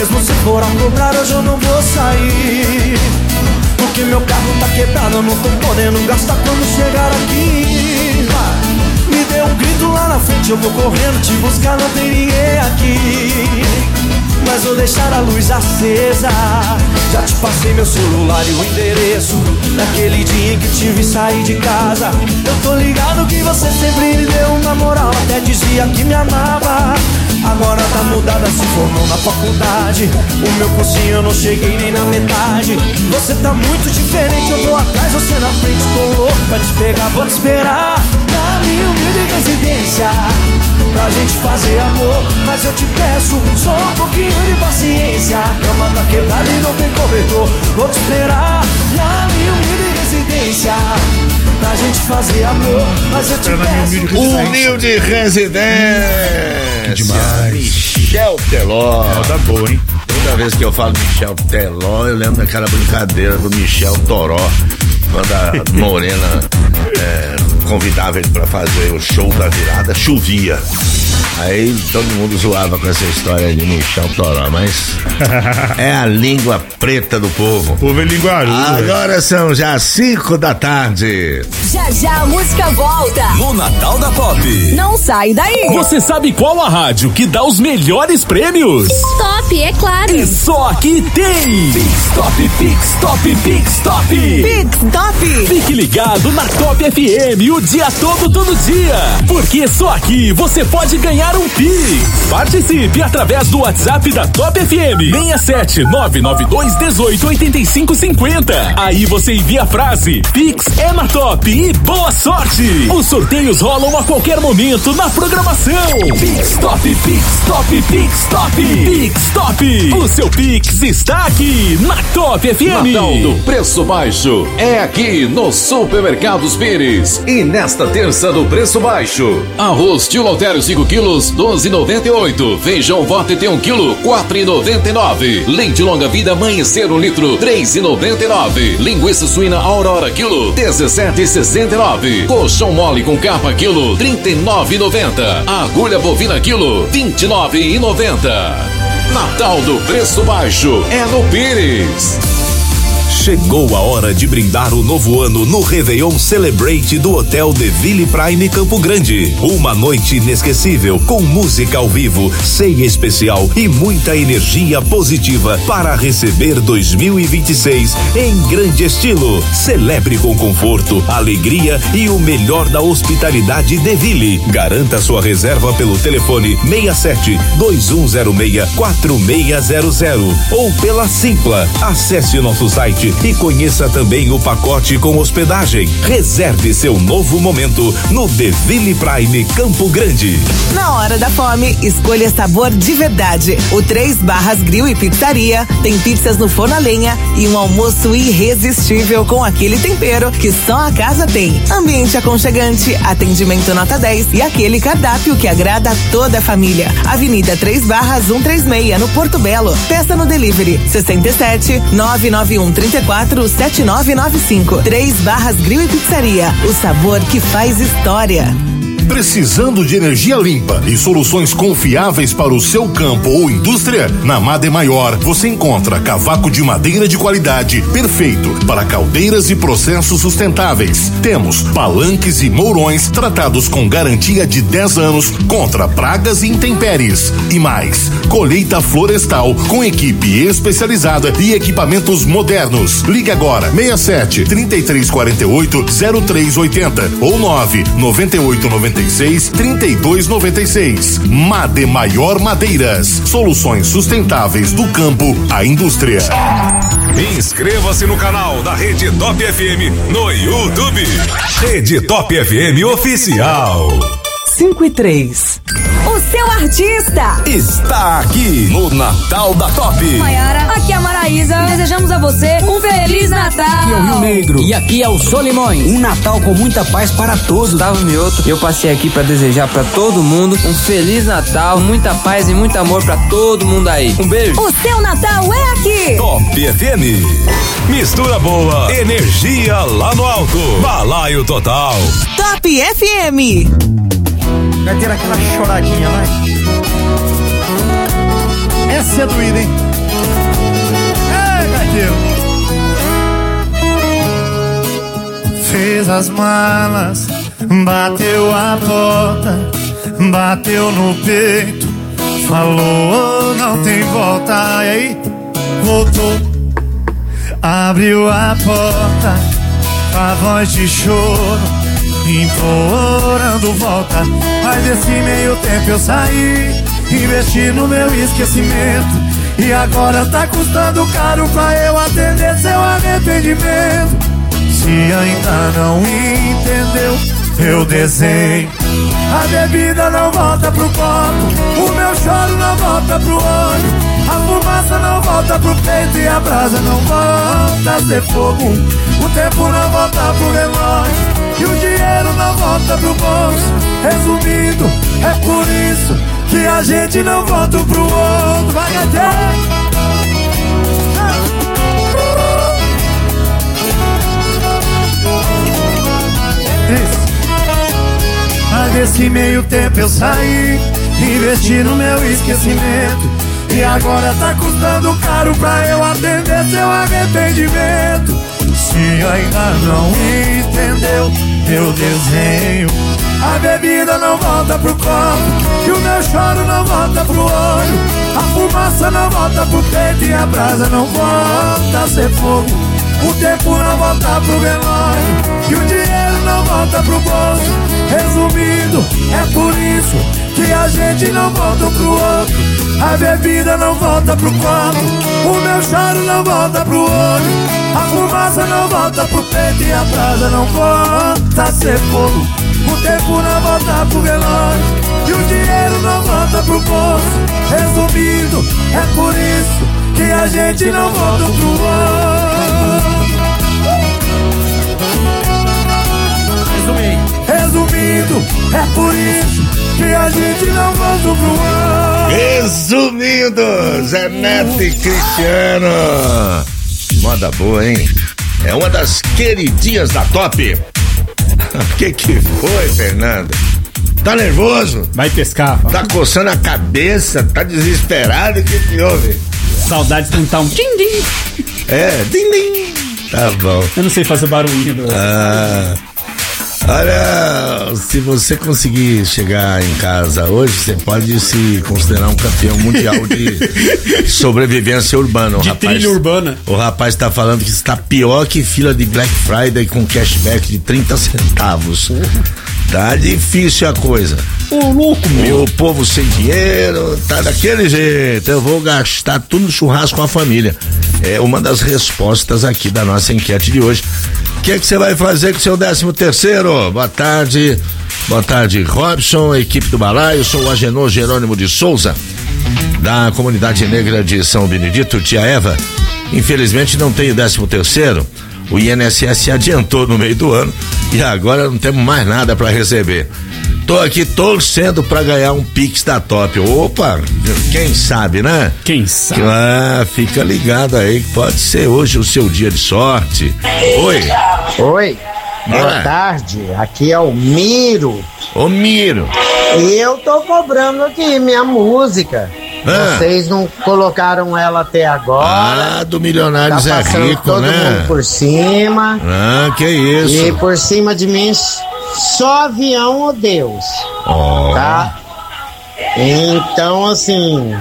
mesmo se for a cobrar, hoje eu não vou sair. Porque meu carro tá quebrado, eu não tô podendo gastar quando chegar aqui. Me dê um grito lá na frente, eu vou correndo te buscar, não tem ninguém aqui. Mas vou deixar a luz acesa. Já te passei meu celular e o endereço daquele dia em que te vi sair de casa. Eu tô ligado que você sempre me deu uma moral, até dizia que me amava. Agora tá mudada, se formou na faculdade. O meu cursinho eu não cheguei nem na metade. Você tá muito diferente, eu tô atrás, você na frente. Tô louco pra te pegar, vou te esperar na minha humilde residência pra gente fazer amor. Mas eu te peço só um pouquinho de paciência. Cama tá quebrada e não tem cobertor. Vou te esperar na minha humilde residência pra gente fazer amor. Mas eu te peço humilde residência. Que demais. Michel Teló. É, tá boa, hein? Toda vez que eu falo Michel Teló, eu lembro daquela brincadeira do Michel Toró, quando a Morena é, convidava ele pra fazer o show da virada, chovia. Aí todo mundo zoava com essa história de Michel Toró, mas é a língua preta do povo. O povo é linguarudo. Agora são já cinco da tarde. Já já a música volta. No Natal da Pop. Não sai daí. Você sabe qual a rádio que dá os melhores prêmios? Top, é claro. E só aqui tem Pix Top, Pix Top, Pix Top. Pix Top. Fique ligado na Top F M o dia todo, todo dia. Porque só aqui você pode ganhar um Pix. Participe através do WhatsApp da Top F M seis sete nove nove dois um oito oito cinco cinco zero. Aí você envia a frase Pix é na Top e boa sorte. Os sorteios rolam a qualquer momento na programação. Pix Top, Pix Top, Pix Top, Pix Top. O seu Pix está aqui na Top F M. Natal do Preço Baixo é aqui no Supermercados Pires. E nesta terça do Preço Baixo, arroz Tio Lautério cinco quilos, doze e noventa e oito. Feijão Vó T um quilo, quatro e noventa e nove. Leite Longa Vida Amanhecer um litro, três e noventa e nove. Linguiça suína Aurora quilo, dezessete e sessenta e nove. Colchão mole com capa quilo, trinta e nove e noventa. Agulha bovina quilo, vinte e nove e noventa. Natal do Preço Baixo é no Pires. Chegou a hora de brindar o novo ano no Réveillon Celebrate do Hotel de Ville Prime Campo Grande. Uma noite inesquecível com música ao vivo, ceia especial e muita energia positiva para receber dois mil e vinte e seis em grande estilo. Celebre com conforto, alegria e o melhor da hospitalidade de Ville. Garanta sua reserva pelo telefone seis sete dois um zero seis quatro seis zero zero ou pela Simpla. Acesse nosso site e conheça também o pacote com hospedagem. Reserve seu novo momento no The Ville Prime Campo Grande. Na hora da fome, escolha sabor de verdade. O Três Barras Grill e Pizzaria tem pizzas no forno a lenha e um almoço irresistível com aquele tempero que só a casa tem. Ambiente aconchegante, atendimento nota dez e aquele cardápio que agrada a toda a família. Avenida Três Barras cento e trinta e seis, no Porto Belo. Peça no delivery sessenta e sete nove nove um trinta e quatro sete nove nove cinco. Três Barras Grill e Pizzaria, o sabor que faz história. Precisando de energia limpa e soluções confiáveis para o seu campo ou indústria? Na Made Maior você encontra cavaco de madeira de qualidade, perfeito para caldeiras e processos sustentáveis. Temos palanques e mourões tratados com garantia de dez anos contra pragas e intempéries. E mais, colheita florestal com equipe especializada e equipamentos modernos. Ligue agora seis sete trinta e três quarenta e oito zero três oitenta ou nove noventa e oito noventa e seis trinta e dois noventa e seis. Made Maior Madeiras, soluções sustentáveis do campo à indústria. Inscreva-se no canal da Rede Top F M no YouTube. Rede Top F M Oficial. cinco e três. O seu artista está aqui no Natal da Top. Maiara, aqui é a Maraísa. Desejamos a você um Feliz Natal. Aqui é o Rio Negro. E aqui é o Solimões. Um Natal com muita paz para todos. Gustavo Mioto. Eu passei aqui para desejar para todo mundo um Feliz Natal, muita paz e muito amor para todo mundo aí. Um beijo. O seu Natal é aqui. Top F M. Mistura boa, energia lá no alto. Balaio total. Top F M. Vai ter aquela choradinha, vai. Essa é doída, hein? fez as malas, bateu a porta, bateu no peito, falou não tem volta. E aí, voltou, abriu a porta, a voz de choro, implorando volta. Mas nesse meio tempo eu saí, investi no meu esquecimento, e agora tá custando caro pra eu atender seu arrependimento. Se ainda não entendeu, eu desenho. A bebida não volta pro copo, o meu choro não volta pro olho, a fumaça não volta pro peito e a brasa não volta a ser fogo. O tempo não volta pro relógio e o dinheiro não volta pro bolso. Resumindo, é por isso que a gente não volta um pro outro. Vai até isso. Mas nesse meio tempo eu saí, investi no meu esquecimento, e agora tá custando caro pra eu atender seu arrependimento. Se ainda não entendeu, eu desenho. A bebida não volta pro copo, e o meu choro não volta pro olho, a fumaça não volta pro peito e a brasa não volta a ser fogo. O tempo não volta pro relógio e o dinheiro não volta pro bolso. Resumindo, é por isso que a gente não volta um pro outro. A bebida não volta pro copo, o meu choro não volta pro olho, a fumaça não volta pro peito e a brasa não volta a ser fogo. O tempo não volta pro relógio e o dinheiro não volta pro bolso. Resumindo, é por isso que a gente não volta um pro outro. Resumindo, é por isso que a gente não volta um pro outro. Resumindo, Zé Neto e Cristiano. Moda boa, hein? É uma das queridinhas da Top. O que que foi, Fernando? Tá nervoso? Vai pescar. Tá coçando a cabeça? Tá desesperado? O que que houve? Saudades de cantar um din-din. É, din-din. Tá bom. Eu não sei fazer barulhinho. Do... Ah... Olha, se você conseguir chegar em casa hoje, você pode se considerar um campeão mundial de sobrevivência urbana. O de rapaz, trilha urbana. O rapaz tá falando que está pior que fila de Black Friday com cashback de trinta centavos. Tá difícil a coisa. Ô, louco, meu. O povo sem dinheiro, tá daquele jeito. Eu vou gastar tudo no churrasco com a família. É uma das respostas aqui da nossa enquete de hoje. O que é que você vai fazer com o seu décimo terceiro? Boa tarde, boa tarde, Robson, equipe do Balaio. Eu sou o Agenor Jerônimo de Souza, da comunidade negra de São Benedito. Tia Eva, infelizmente não tenho décimo terceiro. O I N S S adiantou no meio do ano e agora não temos mais nada para receber. Tô aqui torcendo pra ganhar um Pix da Top. Opa, quem sabe, né? Quem sabe? Ah, fica ligado aí que pode ser hoje o seu dia de sorte. Oi. Oi. Boa ah. tarde. Aqui é o Miro. Ô Miro. E eu tô cobrando aqui minha música. Ah. Vocês não colocaram ela até agora. Ah, do Milionários tá é Rico, todo né? Mundo por cima. Ah, que isso. E por cima de mim só avião ou Deus. Oh. Tá? Então, assim,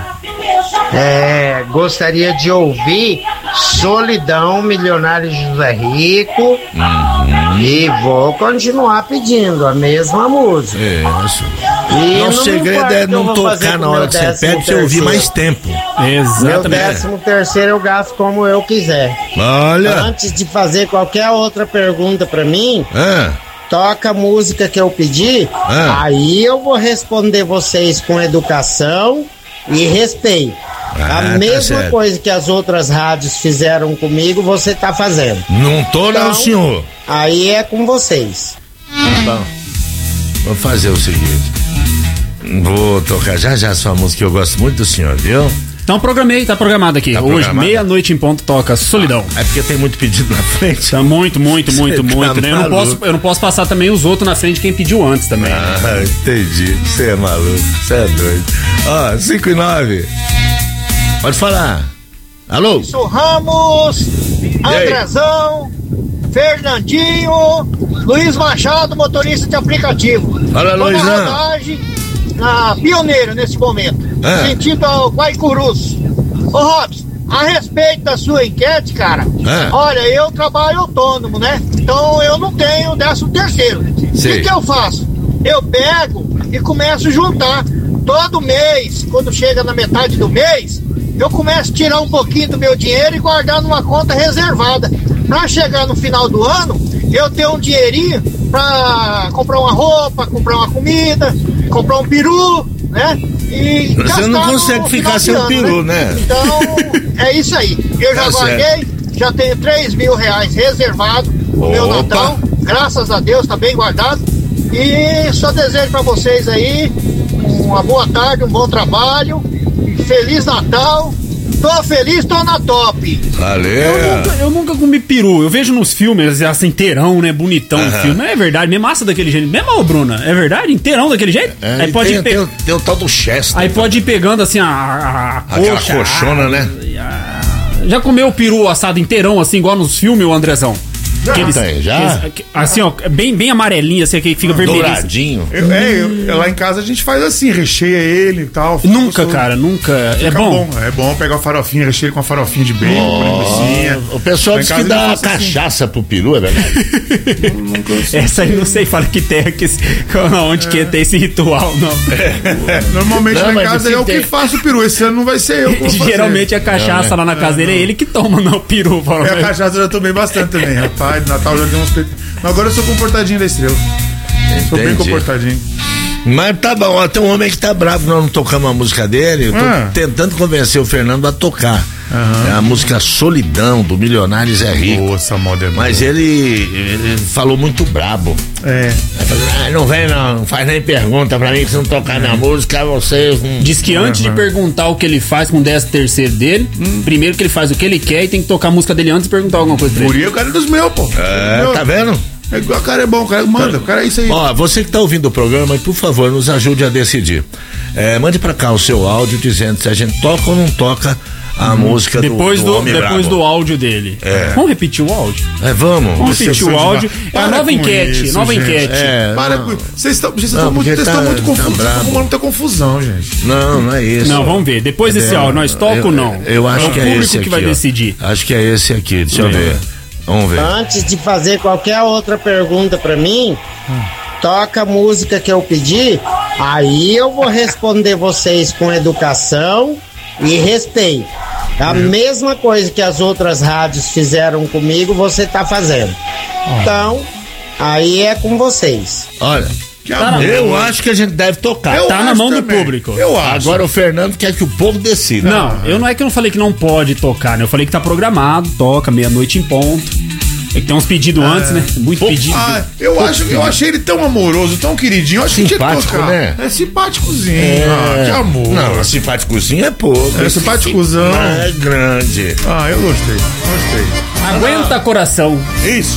é, gostaria de ouvir Solidão, Milionário José Rico. Uhum. E vou continuar pedindo a mesma música. Isso. E o segredo é não tocar na hora que você pede, você ouvir mais tempo. Exatamente. Meu décimo terceiro eu gasto como eu quiser. Olha. Antes de fazer qualquer outra pergunta pra mim, ah. toca a música que eu pedi, ah. aí eu vou responder vocês com educação e respeito. Ah, a tá mesma certo. coisa que as outras rádios fizeram comigo, você tá fazendo. Não tô então, não, senhor. Aí é com vocês. Bom, vou fazer o seguinte. Vou tocar já já sua música que eu gosto muito do senhor, viu? Então programei, tá programado aqui. Tá Hoje, meia-noite em ponto, toca Solidão. É porque tem muito pedido na frente. Tá muito, muito, muito, Cê muito, tá né? Eu não, posso, eu não posso passar também os outros na frente quem pediu antes também. Ah, né? Entendi. Você é maluco, você é doido. Ó, cinco e nove. Pode falar. Alô? Isso, Ramos, Andrezão, Fernandinho Luiz Machado, motorista de aplicativo. Fala, Luizão. Na rodagem, na Pioneiro, nesse momento. É. Sentido ao Guaicurus. Ô, Robson, a respeito da sua enquete, cara, É. olha, eu trabalho autônomo, né? Então eu não tenho décimo terceiro. O que, que eu faço? Eu pego e começo a juntar. Todo mês, quando chega na metade do mês, eu começo a tirar um pouquinho do meu dinheiro e guardar numa conta reservada. Pra chegar no final do ano, eu tenho um dinheirinho pra comprar uma roupa, comprar uma comida, comprar um peru, né? E você não consegue ficar sem o peru, né? né? Então, é isso aí. Eu já Tá guardei, certo. já tenho três mil reais reservado no meu Opa. Natal. Graças a Deus, tá bem guardado. E só desejo pra vocês aí uma boa tarde, um bom trabalho. Feliz Natal. Tô feliz, tô na top. Valeu. Eu nunca, eu nunca comi peru. Eu vejo nos filmes, assim, inteirão, né? Bonitão o Aham. filme. É verdade, mesmo massa daquele jeito. Mesmo, ô, Bruna? É verdade? Inteirão daquele jeito? É, aí e pode tem, ir pe- tem, o- tem o tal do Chester. Aí pode ir pegando, assim, a, a, a Aquela coxa, coxona, a- né? Já comeu o peru assado inteirão, assim, igual nos filmes, o Andrezão? Já. Aqueles- Tem, já. aqueles- assim, ó, bem, bem amarelinho, assim, que fica vermelhinho. Douradinho. Eu- é, eu- eu- lá em casa a gente faz assim, recheia ele e tal. fica Nunca, gostoso. cara, nunca. É Fica bom. É bom pegar a farofinha, recheia ele com a farofinha de bacon, com linguicinha. O pessoal Lá em diz que casa eu dá faço assim. cachaça pro peru, é verdade? Essa aí não sei, fala que terra, que, onde que tem esse ritual, não. Normalmente Não, lá em mas casa assim é eu tem- que faço o peru. Esse ano não vai ser eu que vou fazer. Geralmente a cachaça Não, né? lá na casa dele é ele que toma, não o peru. fala, É, a cachaça eu já tomei bastante também, rapaz. Natal já deu uns pe... Mas agora eu sou comportadinho da estrela. Sou bem Entendi. comportadinho. Mas tá bom, ó, tem um homem que tá bravo que nós não tocamos a música dele. Eu tô Ah. tentando convencer o Fernando a tocar. É a música Solidão, do Milionário Zé Rico. Nossa, moda é boa. Mas ele, ele falou muito brabo. É. Aí falou, ah, não vem não, não faz nem pergunta pra mim que se não tocar minha música, vocês não... Diz que antes de perguntar o que ele faz com o décimo terceiro dele, primeiro que ele faz o que ele quer e tem que tocar a música dele antes de perguntar alguma coisa pra ele. Guri, o cara é dos meus, pô. É, Meu. tá vendo? É, o cara é bom, o cara manda, o cara é isso aí. Ó, você que tá ouvindo o programa, por favor, nos ajude a decidir. É, mande pra cá o seu áudio dizendo se a gente toca ou não toca a música do, Depois do, do, Homem depois Brabo. do áudio dele. É. Vamos repetir o áudio? É, vamos. Vamos Você- repetir o áudio. É a Para nova com enquete, isso, nova gente. enquete. É, Para não. com vocês estão vocês Não, estão muito, porque vocês tá- estão muito tá confusos, brabo. estão arrumando muita confusão, gente. Não, não é isso. Não, vamos ver. Depois desse É, áudio, nós toca eu- ou não? Eu acho é que o é público esse que aqui, vai ó. decidir. Acho que é esse aqui, deixa eu É. ver. Vamos ver. Antes de fazer qualquer outra pergunta pra mim, toca a música que eu pedi, aí eu vou responder vocês com educação e respeito. A mesma coisa que as outras rádios fizeram comigo, você tá fazendo. Então, aí é com vocês. Olha, Tá na eu mão. acho que a gente deve tocar. Eu Tá na acho mão do também. público. Eu acho. Agora o Fernando quer que o povo decida. Não, eu não é que eu não falei que não pode tocar, né? Eu falei que tá programado, toca meia-noite em ponto. É que tem uns pedidos antes, né? Muito pedido. Ah, eu Pouco acho, eu pedido. achei ele tão amoroso, tão queridinho. Eu acho que tinha que Simpático, tocar. né? É simpáticozinho. É. Ah, que amor. Não, simpáticozinho é pouco. É simpáticozão. É grande. Ah, eu gostei. Gostei. Aguenta coração. Isso.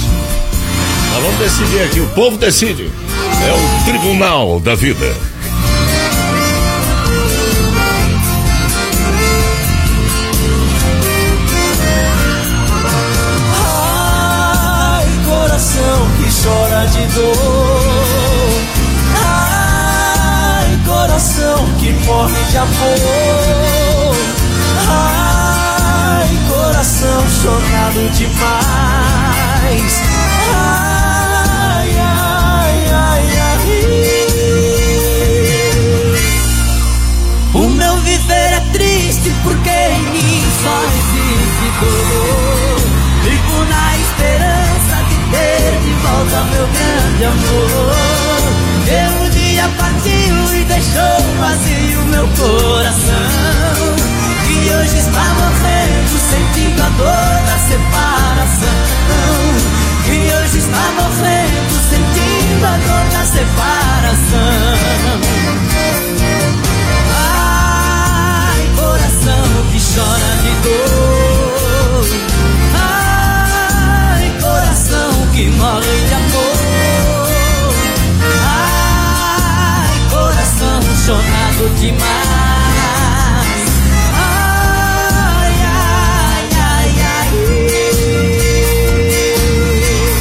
Nós vamos decidir aqui. O povo decide. É o Tribunal da Vida. Ai, coração que chora de dor. Ai, coração que morre de amor. Ai, coração chorado demais. Ai, ai, ai, ai. O meu viver é triste porque em mim só existe dor. Vivo na esperança de ter de volta meu grande amor. Eu um dia partiu e deixou vazio meu coração. E hoje está morrendo, sentindo a dor da separação. E hoje está morrendo, sentindo a dor da separação. Ai, coração que chora de dor. Ai, coração que morre de amor. Ai, coração chorado demais. Ai, ai, ai, ai.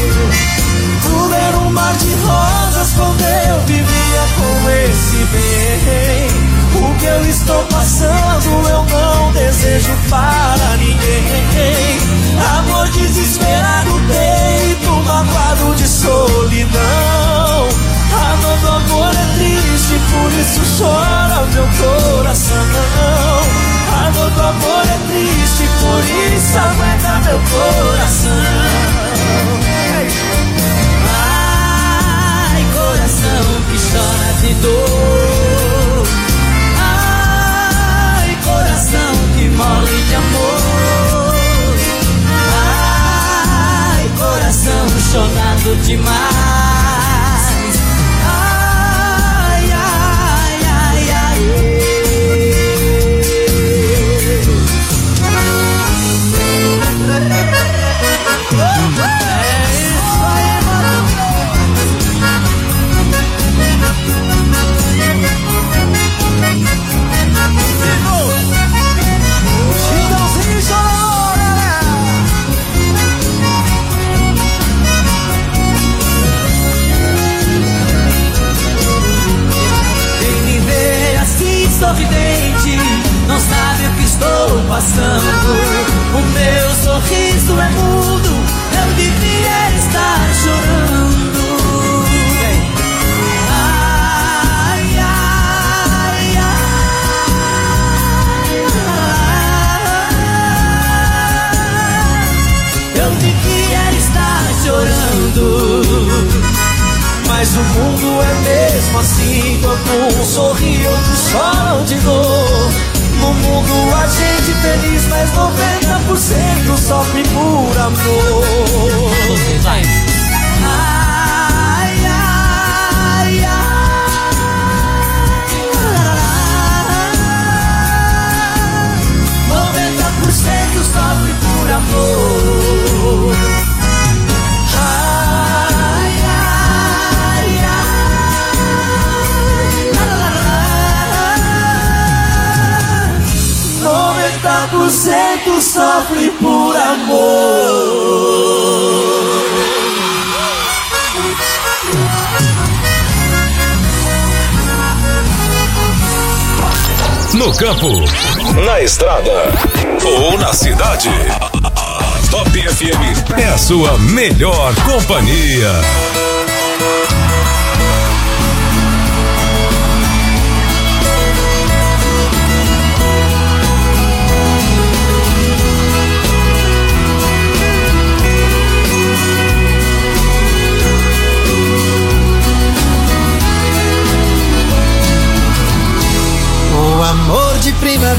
Mas o mundo é mesmo assim, quando um sorri, outro chora de dor. No mundo a gente feliz, mas noventa por cento sofre por amor. Vai. Ai, ai, ai. noventa por cento sofre por amor. Ai, ai, ai. noventa por cento sofre por amor. No campo, na estrada ou na cidade, a Top F M é a sua melhor companhia. O amor de primavera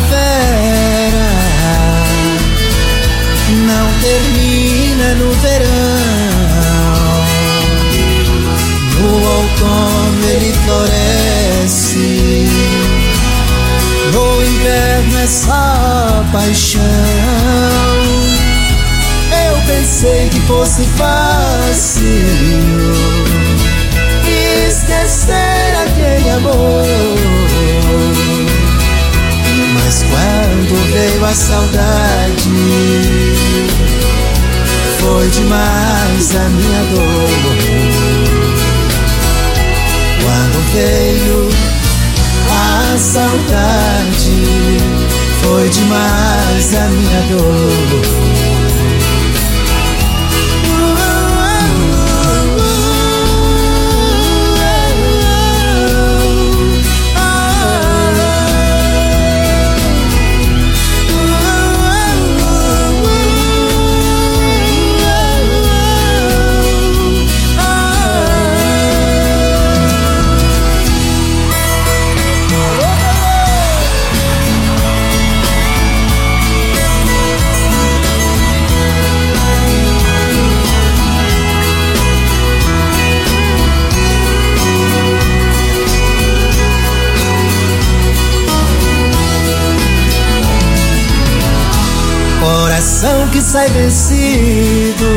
não termina no verão. No outono ele floresce, no inverno é só paixão. Eu pensei que fosse fácil esquecer aquele amor, mas quando veio a saudade, foi demais a minha dor. Quando veio a saudade, foi demais a minha dor. Coração que sai vencido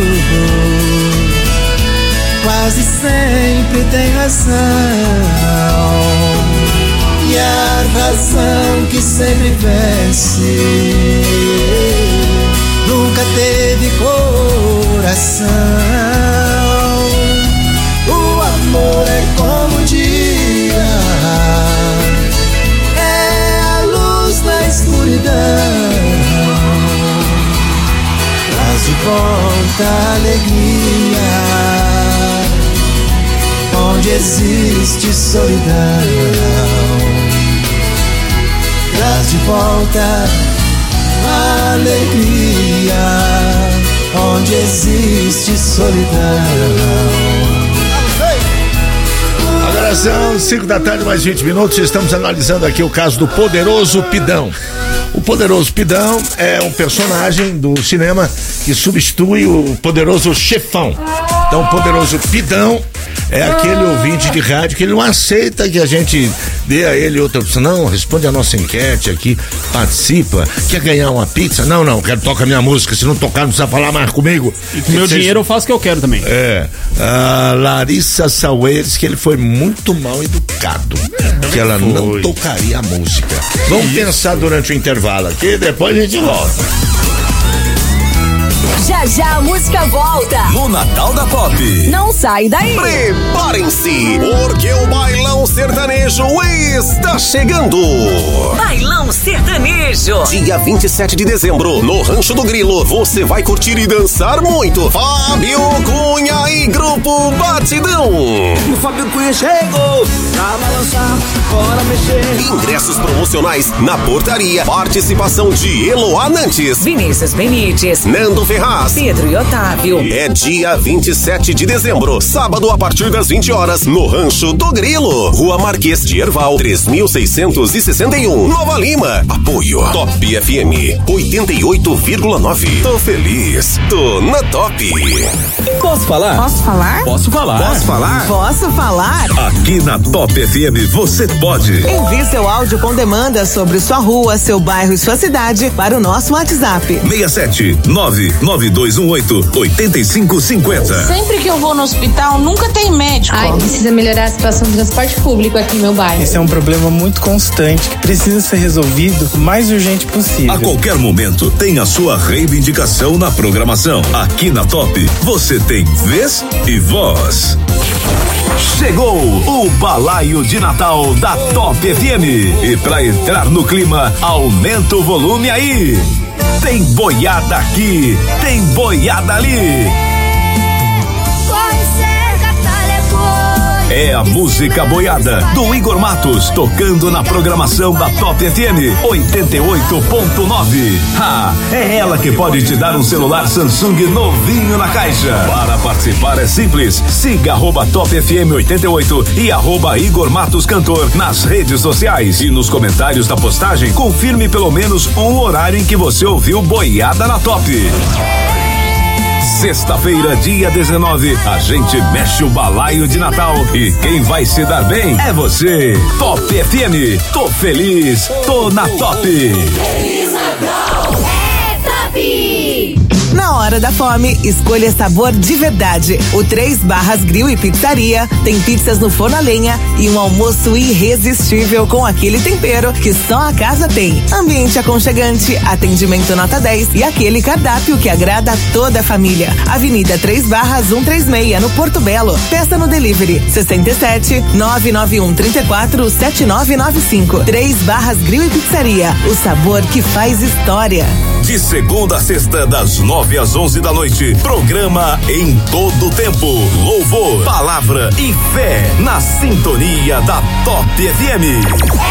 quase sempre tem razão, e a razão que sempre vence nunca teve coração. O amor é como o dia, é a luz na escuridão, traz de volta a alegria onde existe solidão, traz de volta a alegria onde existe solidão. Agora são cinco da tarde, mais vinte minutos. Estamos analisando aqui o caso do Poderoso Pidão. O Poderoso Pidão é um personagem do cinema que substitui o Poderoso Chefão. Então, o Poderoso Pidão é aquele ouvinte de rádio que ele não aceita que a gente dê a ele outra opção. Não, responde a nossa enquete aqui, participa. Quer ganhar uma pizza? Não, não, quero tocar minha música. Se não tocar, não precisa falar mais comigo. E com meu vocês... dinheiro eu faço o que eu quero também. É. A Larissa Sauer disse que ele foi muito mal educado, é, que ela foi. não tocaria a música. Vamos Isso. pensar durante o intervalo aqui, depois a gente volta. Já já a música volta no Natal da Pop. Não sai daí. Preparem-se, porque o Bailão Sertanejo está chegando. Bailão Sertanejo. Dia vinte e sete de dezembro, no Rancho do Grilo, você vai curtir e dançar muito. Fábio Cunha e Grupo Batidão. O Fábio Cunha chegou pra balançar, bora mexer. Ingressos promocionais na portaria. Participação de Eloá Nantes, Vinícius Benites, Nando Ferraz, horas. Pedro e Otávio. É dia vinte e sete de dezembro, sábado a partir das vinte horas, no Rancho do Grilo, Rua Marquês de Herval, três mil seiscentos e sessenta e um, Nova Lima. Apoio Top F M oitenta e oito vírgula nove. Tô feliz, tô na Top. Posso falar? Posso falar? Posso falar? Posso falar? Posso falar? Aqui na Top F M você pode. Envie seu áudio com demanda sobre sua rua, seu bairro e sua cidade para o nosso WhatsApp. seis sete nove nove dois um oito oito cinco cinco zero. Sempre que eu vou no hospital, nunca tem médico. Ai, precisa melhorar a situação do transporte público aqui no meu bairro. Esse é um problema muito constante que precisa ser resolvido o mais urgente possível. A qualquer momento tem a sua reivindicação na programação. Aqui na Top, você tem vez e voz. Chegou o balaio de Natal da Top F M. E pra entrar no clima, aumenta o volume aí. Tem boiada aqui, tem boiada ali. É a música boiada do Igor Matos, tocando na programação da Top F M oitenta e oito ponto nove. Ah, é ela que pode te dar um celular Samsung novinho na caixa. Para participar é simples, siga arroba Top F M oitenta e oito e arroba Igor Matos Cantor nas redes sociais. E nos comentários da postagem, confirme pelo menos um horário em que você ouviu boiada na Top. Sexta-feira, dia dezenove, a gente mexe o balaio de Natal e quem vai se dar bem é você. Top F M, tô feliz, tô na Top. Feliz Natal, é Top! Na hora da fome, escolha sabor de verdade. O Três Barras Grill e Pizzaria tem pizzas no forno a lenha e um almoço irresistível com aquele tempero que só a casa tem. Ambiente aconchegante, atendimento nota dez e aquele cardápio que agrada a toda a família. Avenida Três Barras cento e trinta e seis, no Porto Belo. Peça no delivery sessenta e sete, nove nove um, trinta e quatro, sete nove nove cinco. Três Barras Grill e Pizzaria, o sabor que faz história. De segunda a sexta, das nove às onze da noite, programa Em Todo Tempo, louvor, palavra e fé, na sintonia da Top F M.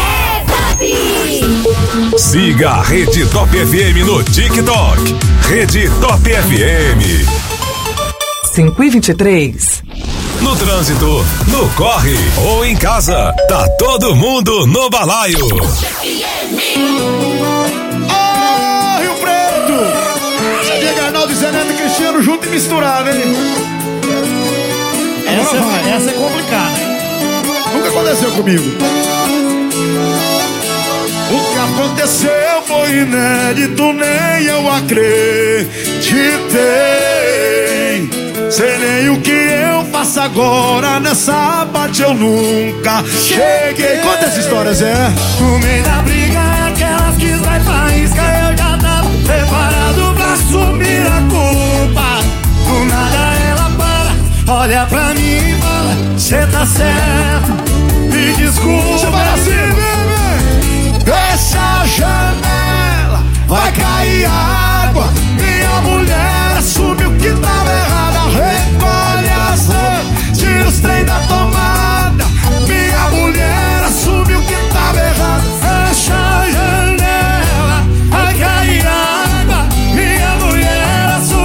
Siga a Rede Top F M no TikTok. Rede Top F M. cinco e vinte e três. No trânsito, no corre ou em casa, tá todo mundo no balaio. Arnaldo, Zeneto e Cristiano junto e misturado, hein? Essa, é, essa é complicada. Nunca aconteceu comigo. O que aconteceu foi inédito, nem eu acreditei. Sei nem o que eu faço agora, nessa parte eu nunca cheguei. Conta essa história, Zé. No meio da briga, aquelas que vai faísca, eu já tava preparado pra assumir a culpa. Do nada ela para, olha pra mim e fala: cê tá certo, me desculpa. Você vai assim, bebê. Essa janela vai cair a